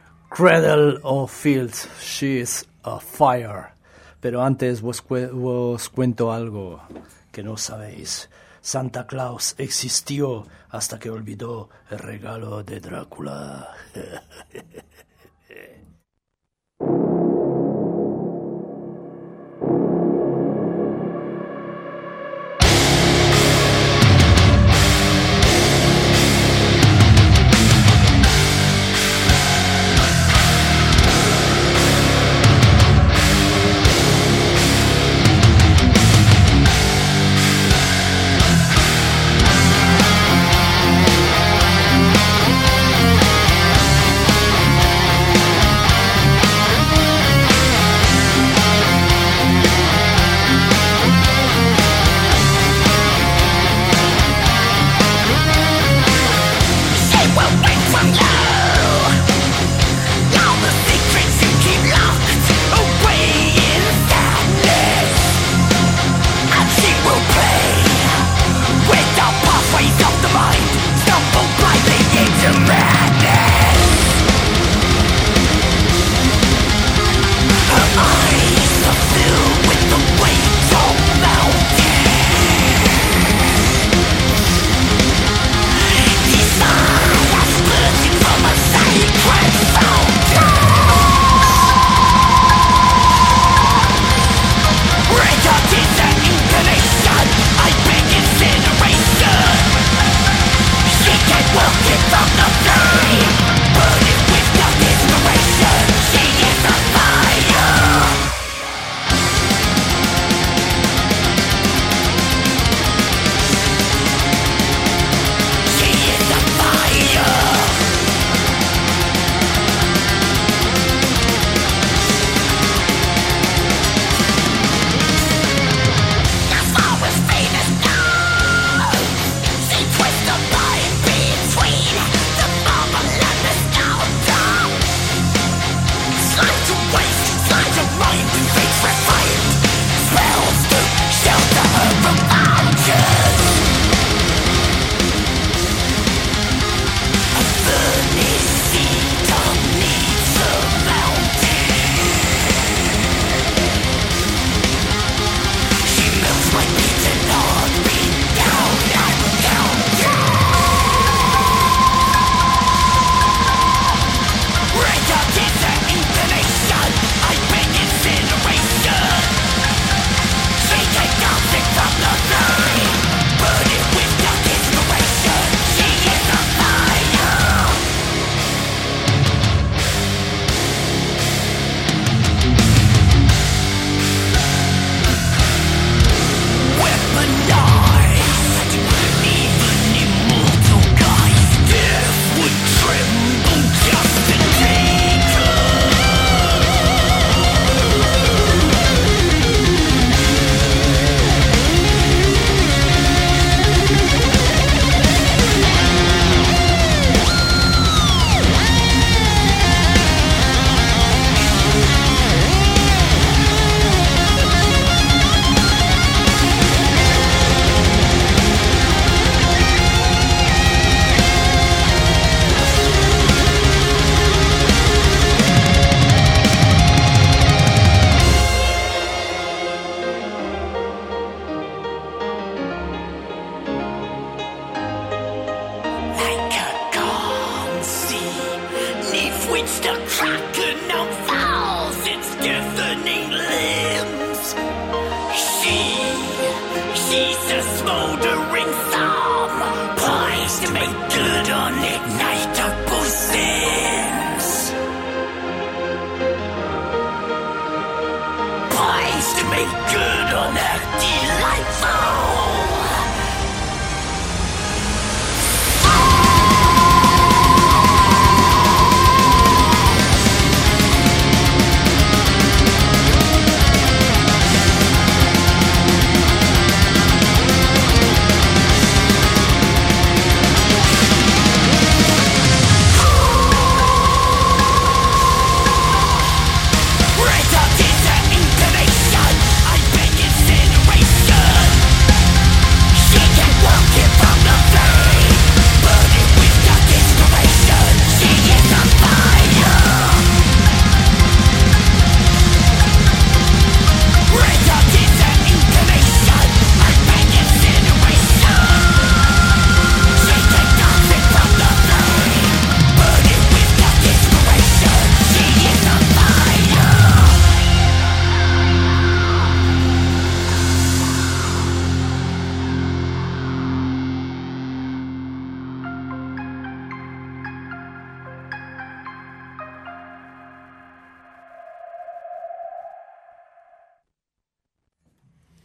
Cradle of Fields, She's a Fire. Pero antes vos, cu- vos cuento algo que no sabéis. Santa Claus existió hasta que olvidó el regalo de Drácula. Delightful.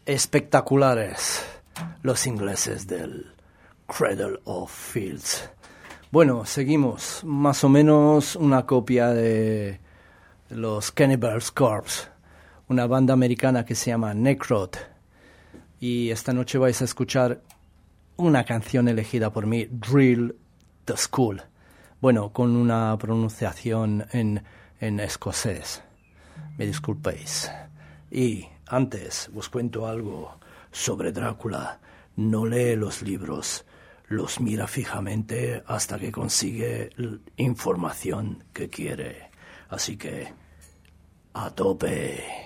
espectaculares los ingleses del Cradle of Fields. Bueno, seguimos. Más o menos una copia de los Cannibals Corpse, una banda americana que se llama Necrot. Y esta noche vais a escuchar una canción elegida por mí, Drill the School. Bueno, con una pronunciación en, en escocés. Me disculpéis. Y antes os cuento algo sobre Drácula. No lee los libros, los mira fijamente hasta que consigue la información que quiere. Así que, a tope.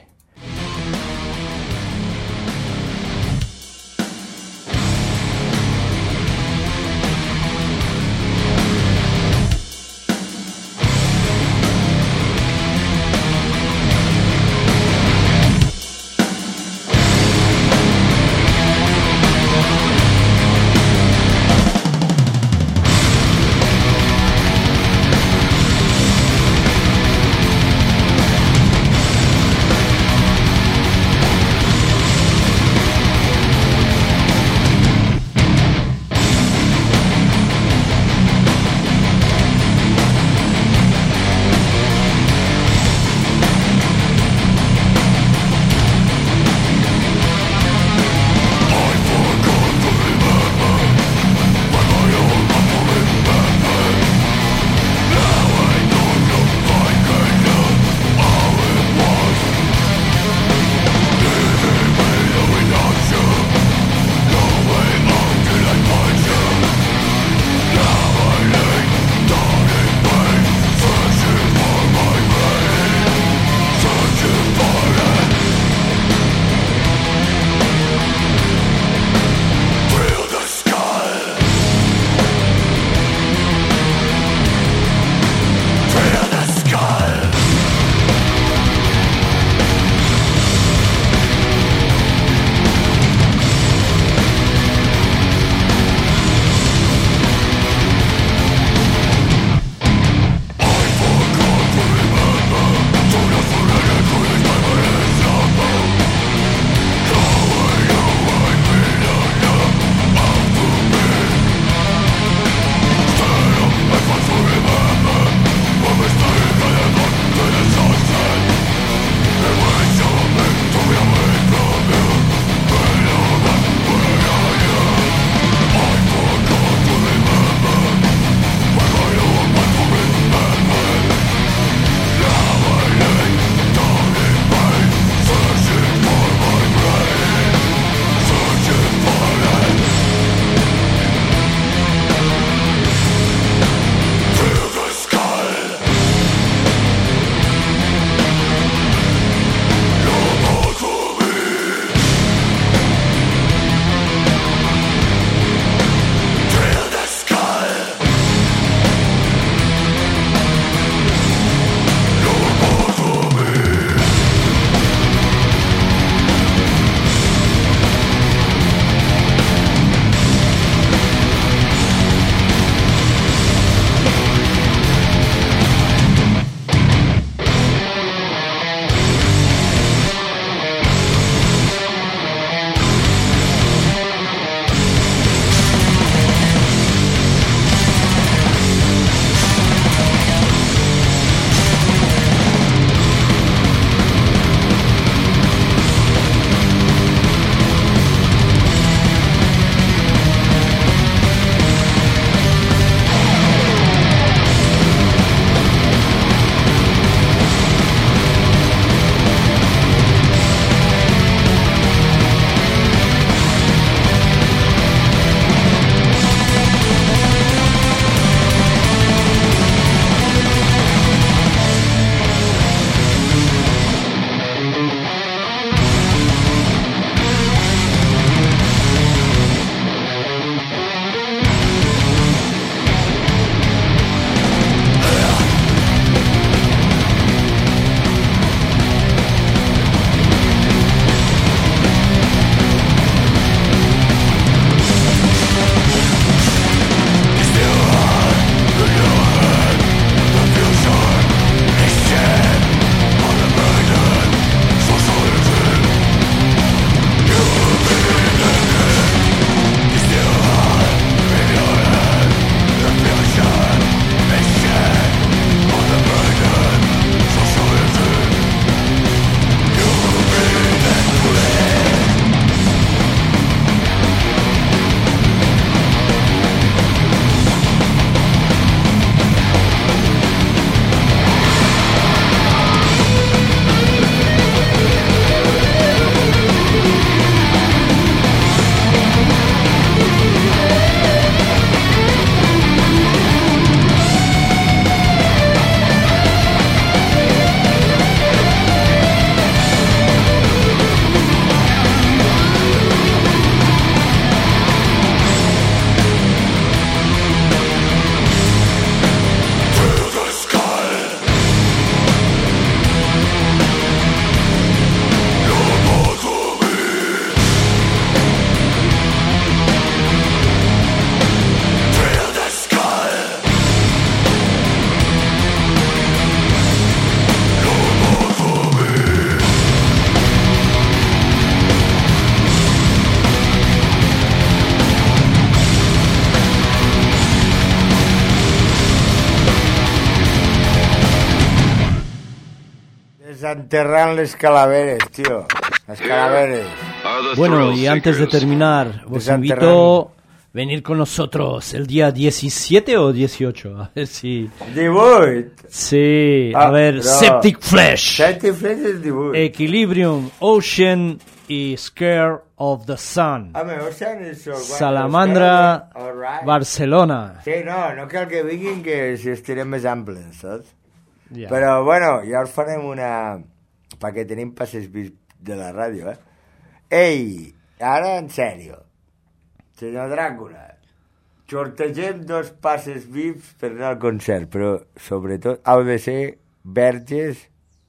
Desenterrant les calaveres, tío. Las calaveres. Bueno, y antes de terminar, os invito a venir con nosotros el día diecisiete o dieciocho. A ver si... Divuit. Sí, Ah, a ver, no. Septic Flesh, Septic Flesh és divuit. Equilibrium, Ocean y Scare of the Sun. Home, Ocean és... el- Salamandra, All right. Barcelona. Sí, no, no cal que vinguin, que si estirem més amples, saps? Ja. Però, bueno, ja us farem una... perquè tenim passes V I P de la ràdio, eh? Ei, ara en sèrio. Senyor Dràcula, sortegem dos passes V I Ps per anar al concert, però, sobretot, heu de ser verges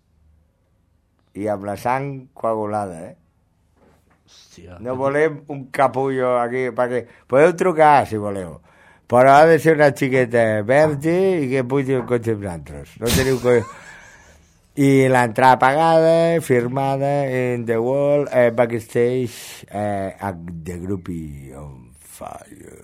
i amb la sang coagulada, eh? Hòstia. No volem un capullo aquí, perquè podeu trucar si voleu, però ha de ser una xiqueta verge i que pugi el cotxe amb nosaltres. No teniu co... I l'entrada pagada, firmada in the wall, eh, backstage, eh, at the groupie on fire.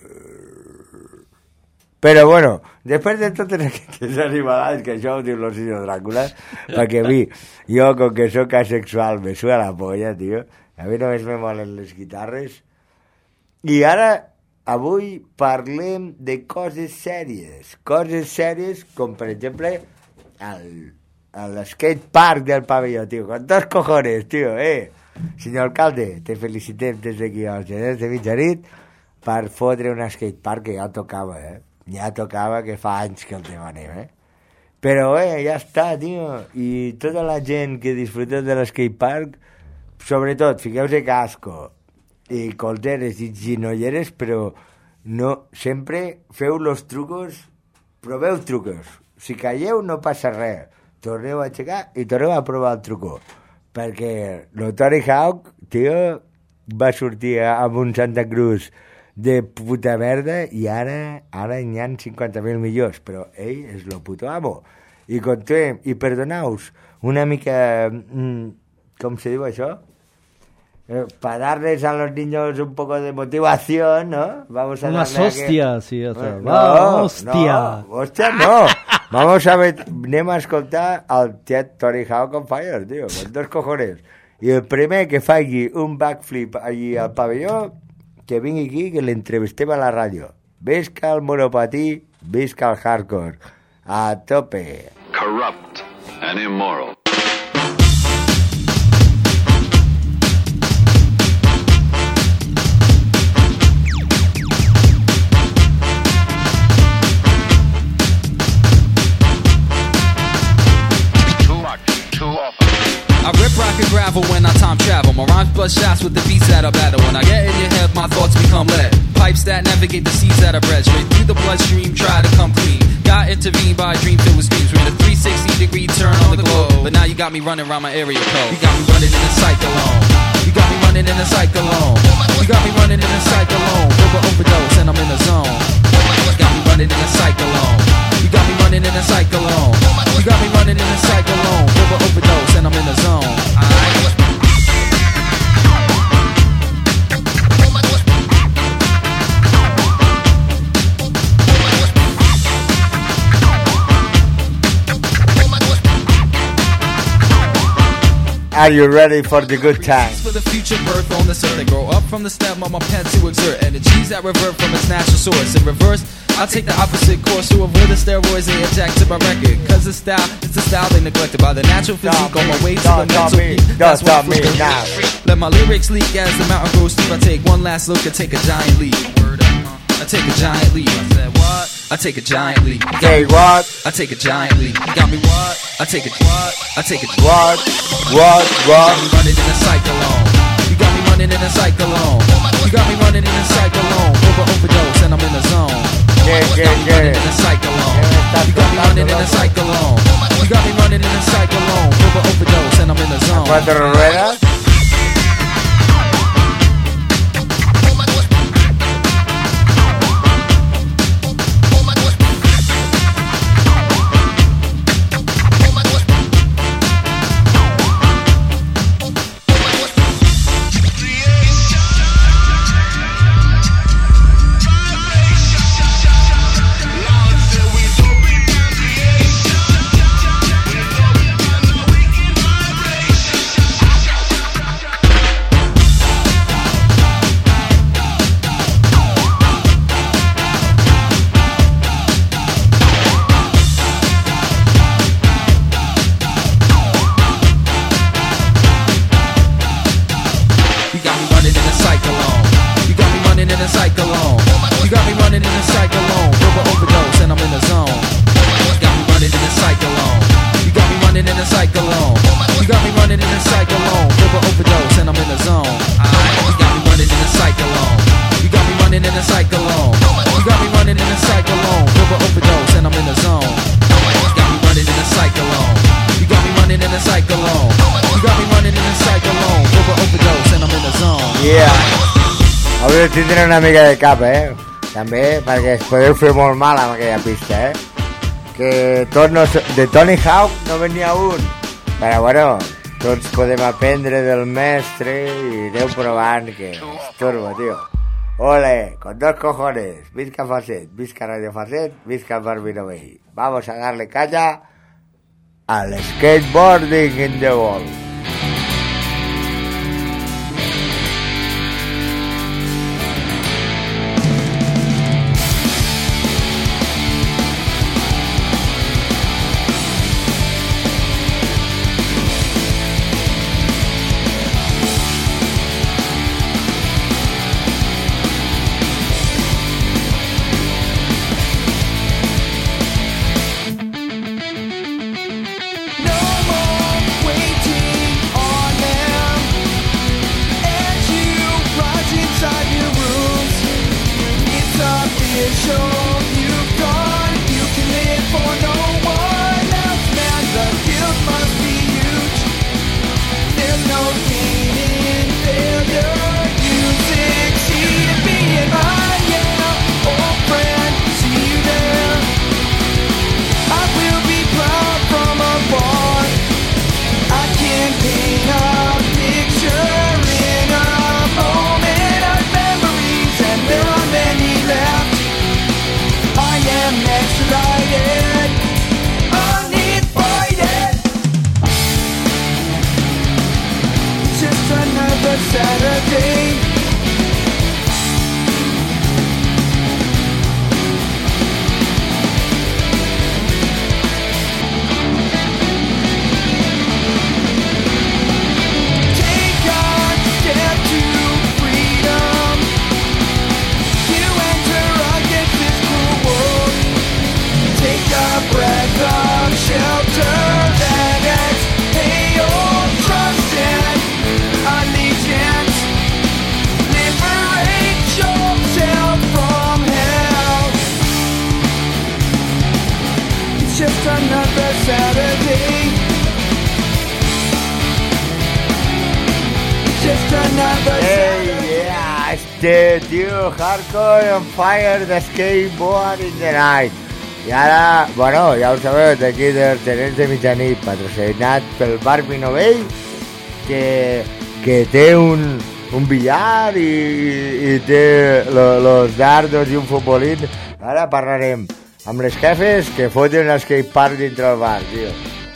Però bueno, després de totes aquestes animalades, que això ho diu el senyor Dràcula, perquè a mi, jo com que sóc asexual, me sua la polla, tio, a mi només me molen les guitarres, i ara, avui parlem de coses sèries, coses sèries com per exemple el, el skate park del pavelló, tio, con dos cojones, tio, eh, senyor alcalde, te felicitem des d'aquí als geners de mitjanit per fotre un skate park que ja tocava, eh, ja tocava, que fa anys que el demanem, eh, però eh, ja està, tio, i tota la gent que disfruta de l'skate park, sobretot, fiqueu-se casco i colteres i ginolleres, però no, sempre feu los trucos, proveu trucos, si calleu no passa res, torneu a aixecar i torneu a provar el truco, perquè el Tony Hawk, tio, va sortir amb un Santa Cruz de puta merda i ara ara n'hi ha cinquanta mil millors, però ell és lo puto amo. I continuem, i perdoneu-vos una mica, mm, com se diu això? Eh, para darles a los niños un poco de motivación, ¿no? Vamos a Unas darle a hostias, que... sí, o sea, no, va, hostia. No, hostia, no. Vamos a ver, anem a escoltar el tiet Tony Hawk on Fire, tío, con dos cojones. I el primer que faci un backflip allí al pavelló, que vingui aquí, que l'entrevistem a la ràdio. Visca el monopatí, visca el hardcore. A tope. Corrupt and immoral. I rip rock and gravel when I time travel. My rhymes blood shots with the beats that I battle. When I get in your head, my thoughts become lead. Pipes that navigate the seas that I bred. Straight through the bloodstream, try to come clean. Got intervened by a dream filled with dreams. Made a three sixty degree turn on the globe. But now you got me running around my area code. You got me running in a cyclone. You got me running in a cyclone. You got me running in a cyclone. Over overdose and I'm in the zone. You got me running in a cyclone. You got me running in a cyclone. You got me running in a cyclone. Over overdose and I'm in the zone. Alright. Are you ready for the good time? For the future birth on this earth, they grow up from the stem of my pen to exert energies that revert from its natural source. In reverse, I take the opposite course to avoid the steroids they inject to my record. Cause the style, it's the style they neglected by the natural physique on my way to the mental peak. That's why I'm now. Let my lyrics leak as the mountain grows steep. I take one last look and take a giant leap. I take a giant leap. I said what? I take a giant leap. Say what? I take a giant leap. You got me what? I take a what? I take a What? What? What? You got me running in a cyclone. You got me running in a cyclone. You got me running in a cyclone. Over overdose and I'm in the zone. Yeah, You got yeah, me yeah. running in a cyclone. You got me running in a cyclone. You got me running in a cyclone. Over overdose and I'm in the zone. Cuatro ruedas. de tindre una mica de cap, eh? També, perquè es podeu fer molt mal amb aquella pista, eh? Que tot no, de Tony Hawk no venia un, però bueno, tots podem aprendre del mestre i aneu provant que és turbo, tio. Ole, con dos cojones, visca Facet, visca Radio Facet, visca Barbie Novell. Vamos a darle caña al skateboarding in the world. Este tío hardcore on fire de skateboard in the night. I ara, bueno, ja ho sabeu, d'aquí dels Genets de Mitjanit, patrocinat pel Barbie Novell, que, que té un, un billar i, i té lo, los dardos i un futbolín. Ara parlarem amb les jefes que foten el skatepark dintre el bar, tio.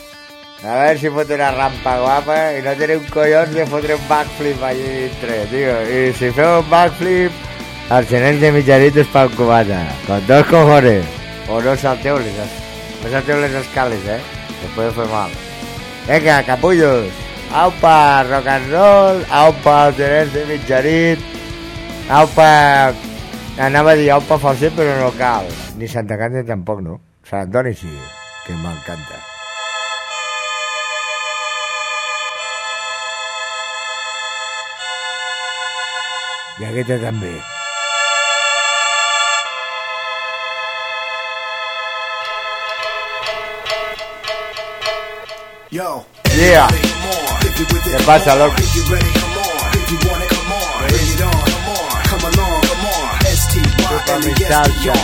A veure si fot una rampa guapa i no teniu collons de fotre un backflip allà dintre, tio. I si feu un backflip, els Genets de Mitjanit es fan cubata, con dos cojones. O no salteu les, no salteu les escales, eh? Que podeu fer mal. Vinga, capullos. Aupa, rock and roll. Aupa, els Genets de Mitjanit. Aupa... Anava a dir aupa falset, però no cal. Ni Santa Canya tampoc, no? Sant Antoni sí, que m'encanta. I aquesta també. Yo, yeah. ¿Qué pasa, loco? Super mi salsa.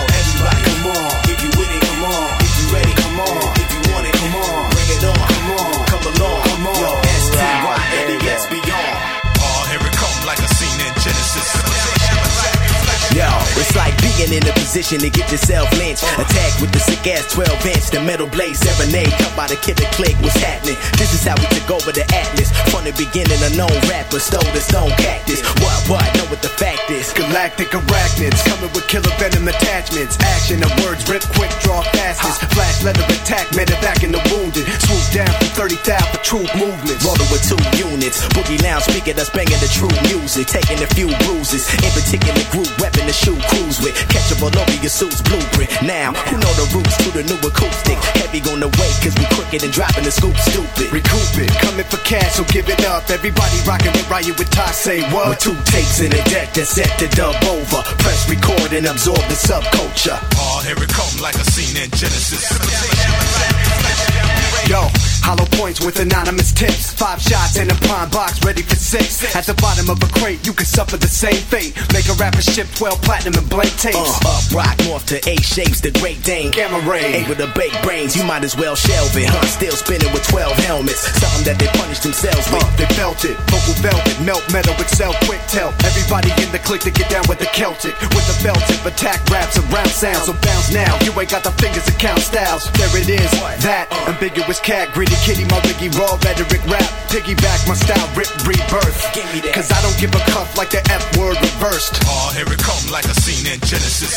Yo, it's like being in a position to get yourself lynched. Attacked with the sick ass twelve inch, the metal blade serenade. Come by the killer click, what's happening? This is how we took over the atlas. From the beginning, a known rapper stole the stone cactus. What, what? Know what the fact is? Galactic arachnids coming with killer venom attachments. Action of words, rip quick, draw fastest. Flash leather attack, medevac in the wounded. Swoop down from thirty thousand for troop movements. Rolling with two units. Boogie lounge speaker that's banging the true music. Taking a few bruises. In particular group weapon the shoe cruise with. Catchable over your suit's blueprint. Now, who know the roots to the new acoustic? Heavy on the way, cause we crooked and dropping the scoop stupid. Recoup it, coming for cash, so give it up. Everybody rocking with Riot with Ty, say what? With two tapes in the deck that's set to dub over. Press record and absorb the subculture. Oh, here it come like a scene in Genesis. Yo, hollow points with anonymous tips. Five shots in a prime box, ready for six. At the bottom of a crate, you can suffer the same fate. Make a rapper ship twelve platinum and blank tapes. Uh, up, rock, north to A shapes, the Great Dane. Gamma ray. Able to bake brains, you might as well shelve it, huh? Still spinning with twelve helmets. Something that they punish themselves with. Uh, they felt it. Vocal velvet, melt metal, excel, quick tell. Everybody in the clique to get down with the Celtic. With the belt tip, attack raps around sounds. So bounce now, you ain't got the fingers to count styles. There it is, that ambiguous cat, greedy kitty, my Ricky raw rhetoric rap. Piggyback my style, rip, rebirth. Give me that. Cause I don't give a cuff like the F word reversed. Oh, here it come like a scene in Genesis.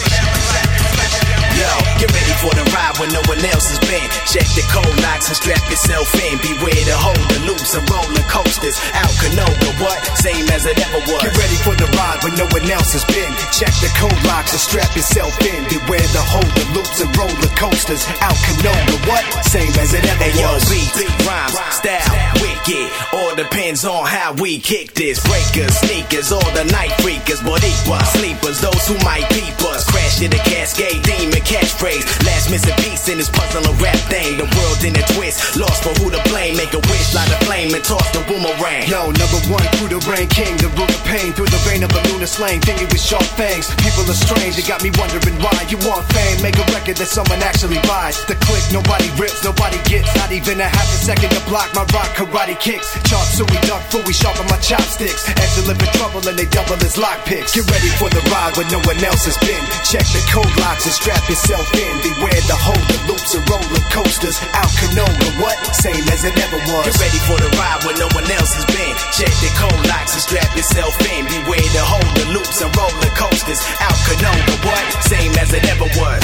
Yo, get ready for the ride when no one else has been. Check the code locks and strap yourself in. Beware to hold the loops and roller coasters. Out Canoga, what? Same as it ever was. Get ready for the ride when no one else has been. Check the code locks and strap yourself in. Beware to hold the loops and roller coasters. Out Canoga, what? Same as it ever Hey, yo, was. beat, rhymes, style, wicked. All depends on how we kick this. Breakers, sneakers, all the night freakers. Boricua, sleepers, those who might peep us. Crash in the cascade, demon catchphrase. Last missing piece in this puzzle of rap thing. The world in a twist, lost for who to blame. Make a wish, light a flame, and toss the boomerang. Yo, number one, through the rain king, the root of pain. Through the vein of a lunar slang, thinking with sharp fangs. People are strange, they got me wondering why. You want fame, make a record that someone actually buys. The click, nobody rips, nobody gets. Not even a half a second to block my rock karate kicks. Chop suey duck, fully sharpen my chopsticks. Extra live in trouble and they double as lockpicks. Get ready for the ride when no one else has been. Check the code locks and strap yourself in. Beware the hold the loops and roller coasters. Out Canoga, what? Same as it ever was. Get ready for the ride when no one else has been. Check the code locks and strap yourself in. Beware to hold the loops and roller coasters. Out Canoga, what? Same as it ever was.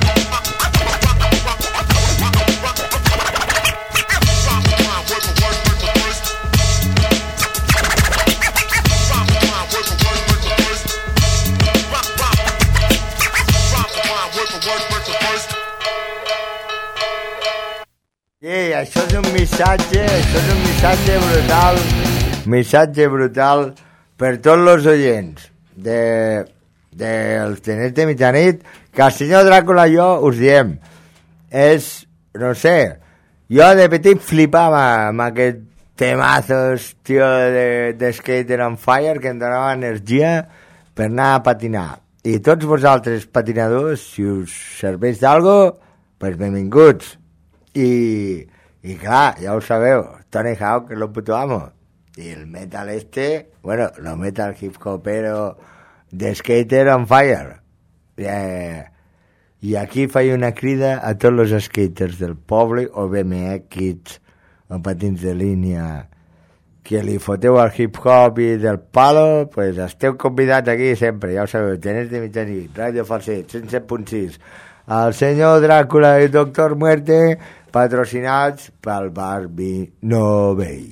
Sí, això és un missatge, això és un missatge brutal, missatge brutal per tots els oients de, dels Genets de Mitjanit, que el senyor Dràcula i jo us diem, és, no sé, jo de petit flipava amb aquests temazos, tio, de, de Skater on Fire, que em donava energia per anar a patinar. I tots vosaltres patinadors, si us serveix d'algo, pues benvinguts. I, i clar, ja ho sabeu, Tony Hawk és el puto amo. I el metal este, bueno, el metal hip-hopero de Skater on Fire. Eh, I aquí faig una crida a tots els skaters del poble, o B M X, o patins de línia, que li foteu al hip-hop i del palo, pues esteu convidats aquí sempre, ja ho sabeu, Genets de Mitjanit, Ràdio Falset, cent set punt sis, el senyor Dràcula i el Doctor Muerte, patrocinats pel bar Vino Vell.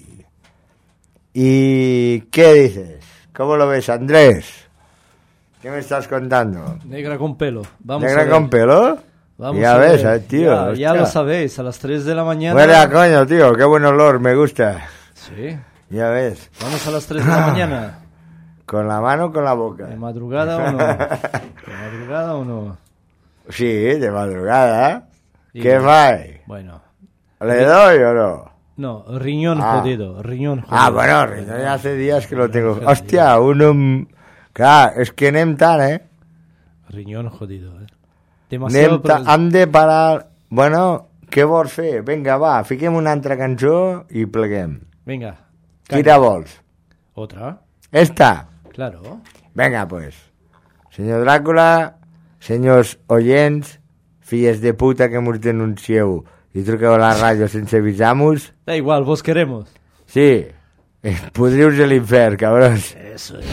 ¿Y qué dices? ¿Cómo lo ves, Andrés? ¿Qué me estás contando? Negra con pelo. Vamos ¿Negra a ver. con pelo? Vamos ya a ves, ver. eh, tío. Ya, ya lo sabéis, a las tres de la mañana. Huele a coño, tío. Qué buen olor, me gusta. Sí. Ya ves. Vamos a las tres de la mañana. ¿Con la mano o con la boca? ¿De madrugada o no? ¿De madrugada o no? Sí, de madrugada. Y- ¿Qué fai? Bueno. ¿Le doy o no? No, riñón Ah. jodido, riñón jodido. Ah, bueno, riñón ya hace días que lo tengo. Hostia, uno... m- Clar, és que anem tant, eh? Riñón jodido, eh. Demasiado Anem ta... pro- Hem de parar... Bueno, què vols fer? Vinga, va, fiquem una altra cançó i pleguem. Venga. Quina vols? ¿Otra? Esta? Claro. Venga, pues. Senyor Dràcula, senyors oients, filles de puta que mos denuncieu i truqueu a la ràdio sense avisar-nos. Da igual, vos queremos. Sí, podrius a l'infern, cabrons. Eso es.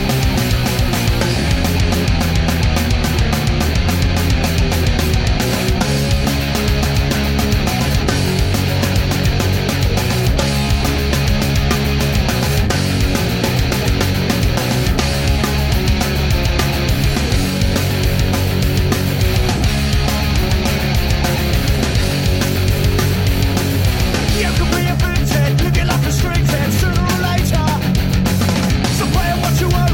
You could be a vintage, looking like a straight head sooner or later. So play what you want.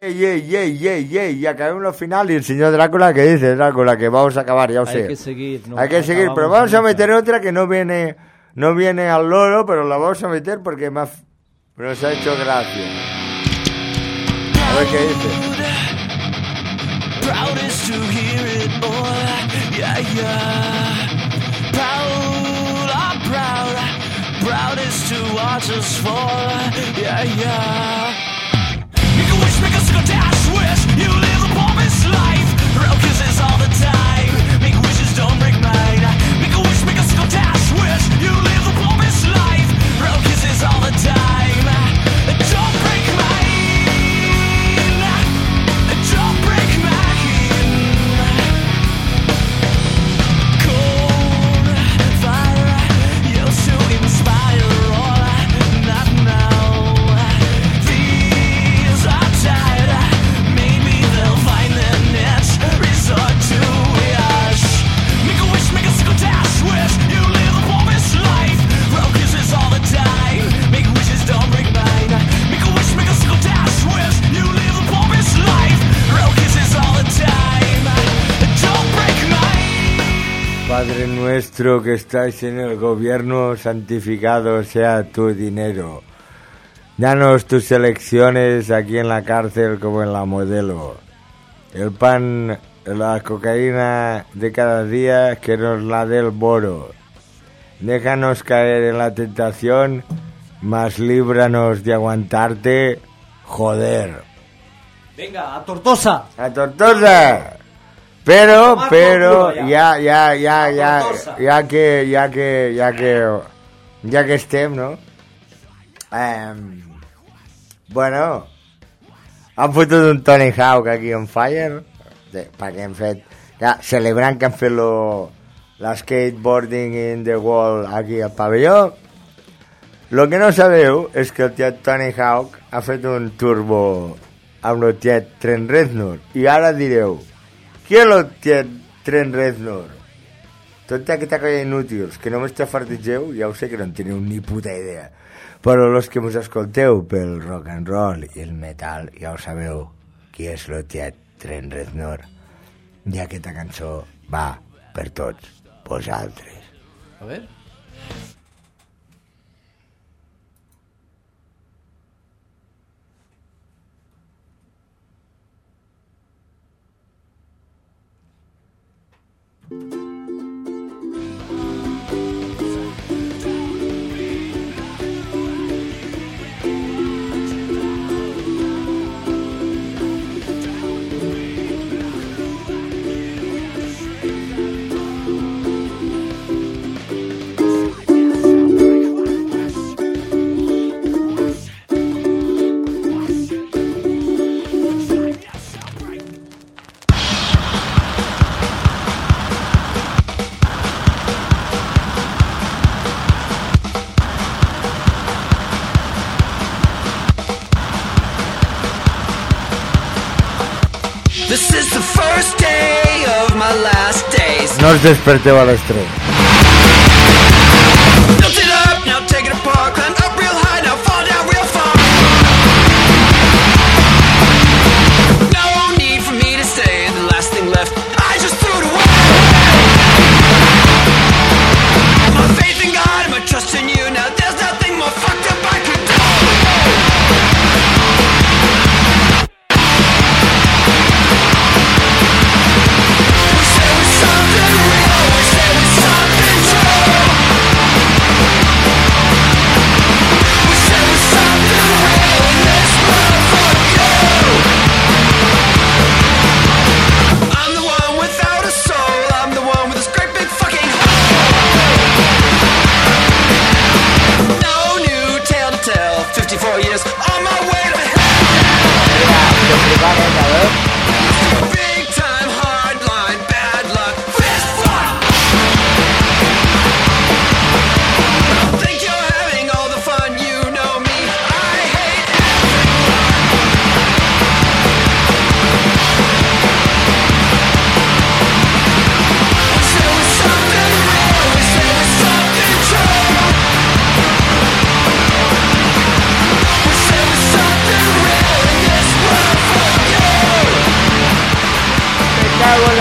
Ey, ey, ey, ey, ey, y acabemos los final y el señor Drácula, ¿qué dice Drácula? Que vamos a acabar, ya lo sé. Hay que seguir. No, Hay que seguir, pero vamos a meter otra que no viene, no viene al loro, pero la vamos a meter porque más nos ha hecho gracia. A ver qué dice. Proudest to hear it all, yeah, yeah. Proud, I'm proud, proudest to watch us fall, yeah, yeah. Make a wish, make a single dash wish, you live the pompous life, real kisses all the time, make wishes, don't break mine. Make a wish, make a single dash wish, you live the pompous life, real kisses all the time, don't break mine, don't break mine. Cold fire, used to inspire all, not now. These are tired, maybe they'll find their niche, resort to yash. Make a wish, make a single dash wish, you live the warmest life, throw kisses all the time, make wishes, don't break mine. Make a wish, make a single dash wish, you live the warmest life, throw kisses all the time, don't break mine. Padre nuestro que estáis en el gobierno, santificado sea tu dinero. Danos tus elecciones aquí en la cárcel como en la modelo. El pan, la cocaína de cada día que nos la dé el boro. Déjanos caer en la tentación, mas líbranos de aguantarte, joder. Venga, a Tortosa. ¡A Tortosa! Pero, Tomar por pero, culo ya, ya, ya, ya, Tortosa. ya que, ya que, ya que, ya que estem, no? Em, bueno, han fotut un Tony Hawk aquí on fire, de, perquè hem fet, ja, celebrant que han fet lo, la skateboarding in the wall aquí al pavelló. Lo que no sabeu és que el tiet Tony Hawk ha fet un turbo amb el tiet Trent Reznor, i ara direu, qui és el tiet Trent Reznor? Tota aquesta colla inútils que només t'afartigeu, ja ho sé que no en teniu ni puta idea, però los que mos escolteu pel rock and roll i el metal ja ho sabeu qui és el tiet Trent Reznor, i aquesta cançó va per tots vosaltres. A ver. This is the first day of my last days. No us desperteu a les tres. Built it up, now take it apart. Climb up real high, now fall down real far. No need for me to say the last thing left, I just threw it away. My faith in God and my trust in you. Now there's nothing more fucked up I could do. We say we're something real, we say we're something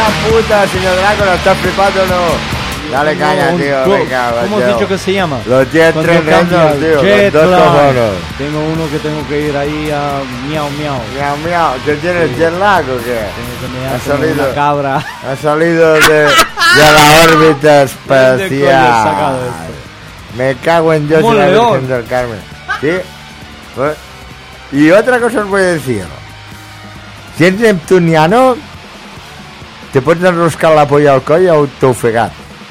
puta, señor Drácula, ¿estás flipando o no? Dale caña, un tío, go- venga, ¿Cómo has tío. dicho que se llama? Los Jet Cuando Tres cambia Reinos, el tío, Jet con dos Lag. cojones. Tengo uno que tengo que ir ahí a miau miau. Miau, miau, ¿qué tienes, Sí. jet lag o qué? Tengo que mear Ha como salido, una cabra. ha salido de, de la órbita ¿Dónde coño has sacado espacial. esto? Me cago en Dios Como y la un león. Virgen del Carmen. ¿Sí? Pues, y otra cosa os voy a decir. Si eres neptuniano, te pots enroscar la polla al coll i autoofegat.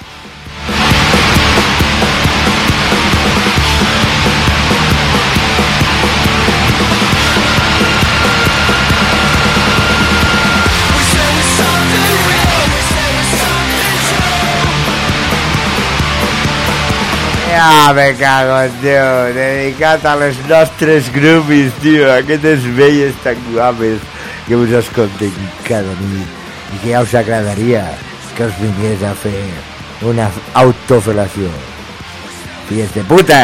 Ja, me cago, tio. Dedicat a les nostres groupies, tio. Aquestes velles tan guapes que us escolten cada nit. I que ja us agradaria que us vingués a fer una autofelació. Filles de puta!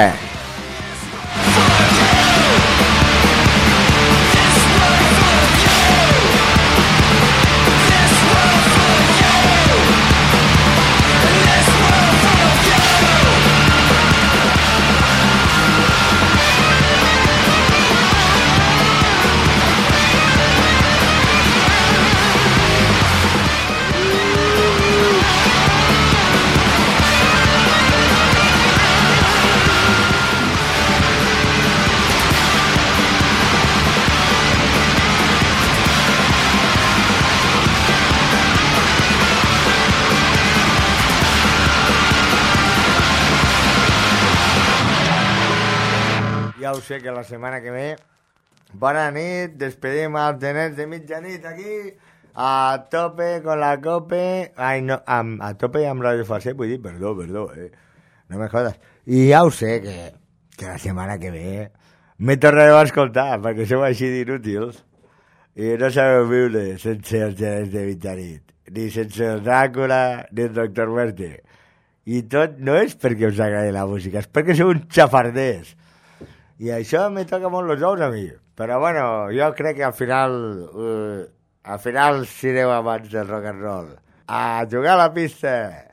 Ja ho sé que la setmana que ve, bona nit, despedim als genets de mitjanit aquí, a tope con la cope, ai no, amb, a tope amb Radio Farset, vull dir, perdó, perdó, eh, no me jodas. I ja ho sé que, que la setmana que ve me tornareu a escoltar, perquè sou així d'inútils, i no sabeu viure sense els genets de mitjanit, ni sense el Dràcula, ni el Doctor Muerte. I tot no és perquè us agradi la música, és perquè sou uns xafarders. I això me toca molt los ous a mi. Però bueno, jo crec que al final, uh, al final sereu amants del rock and roll. A jugar a la pista!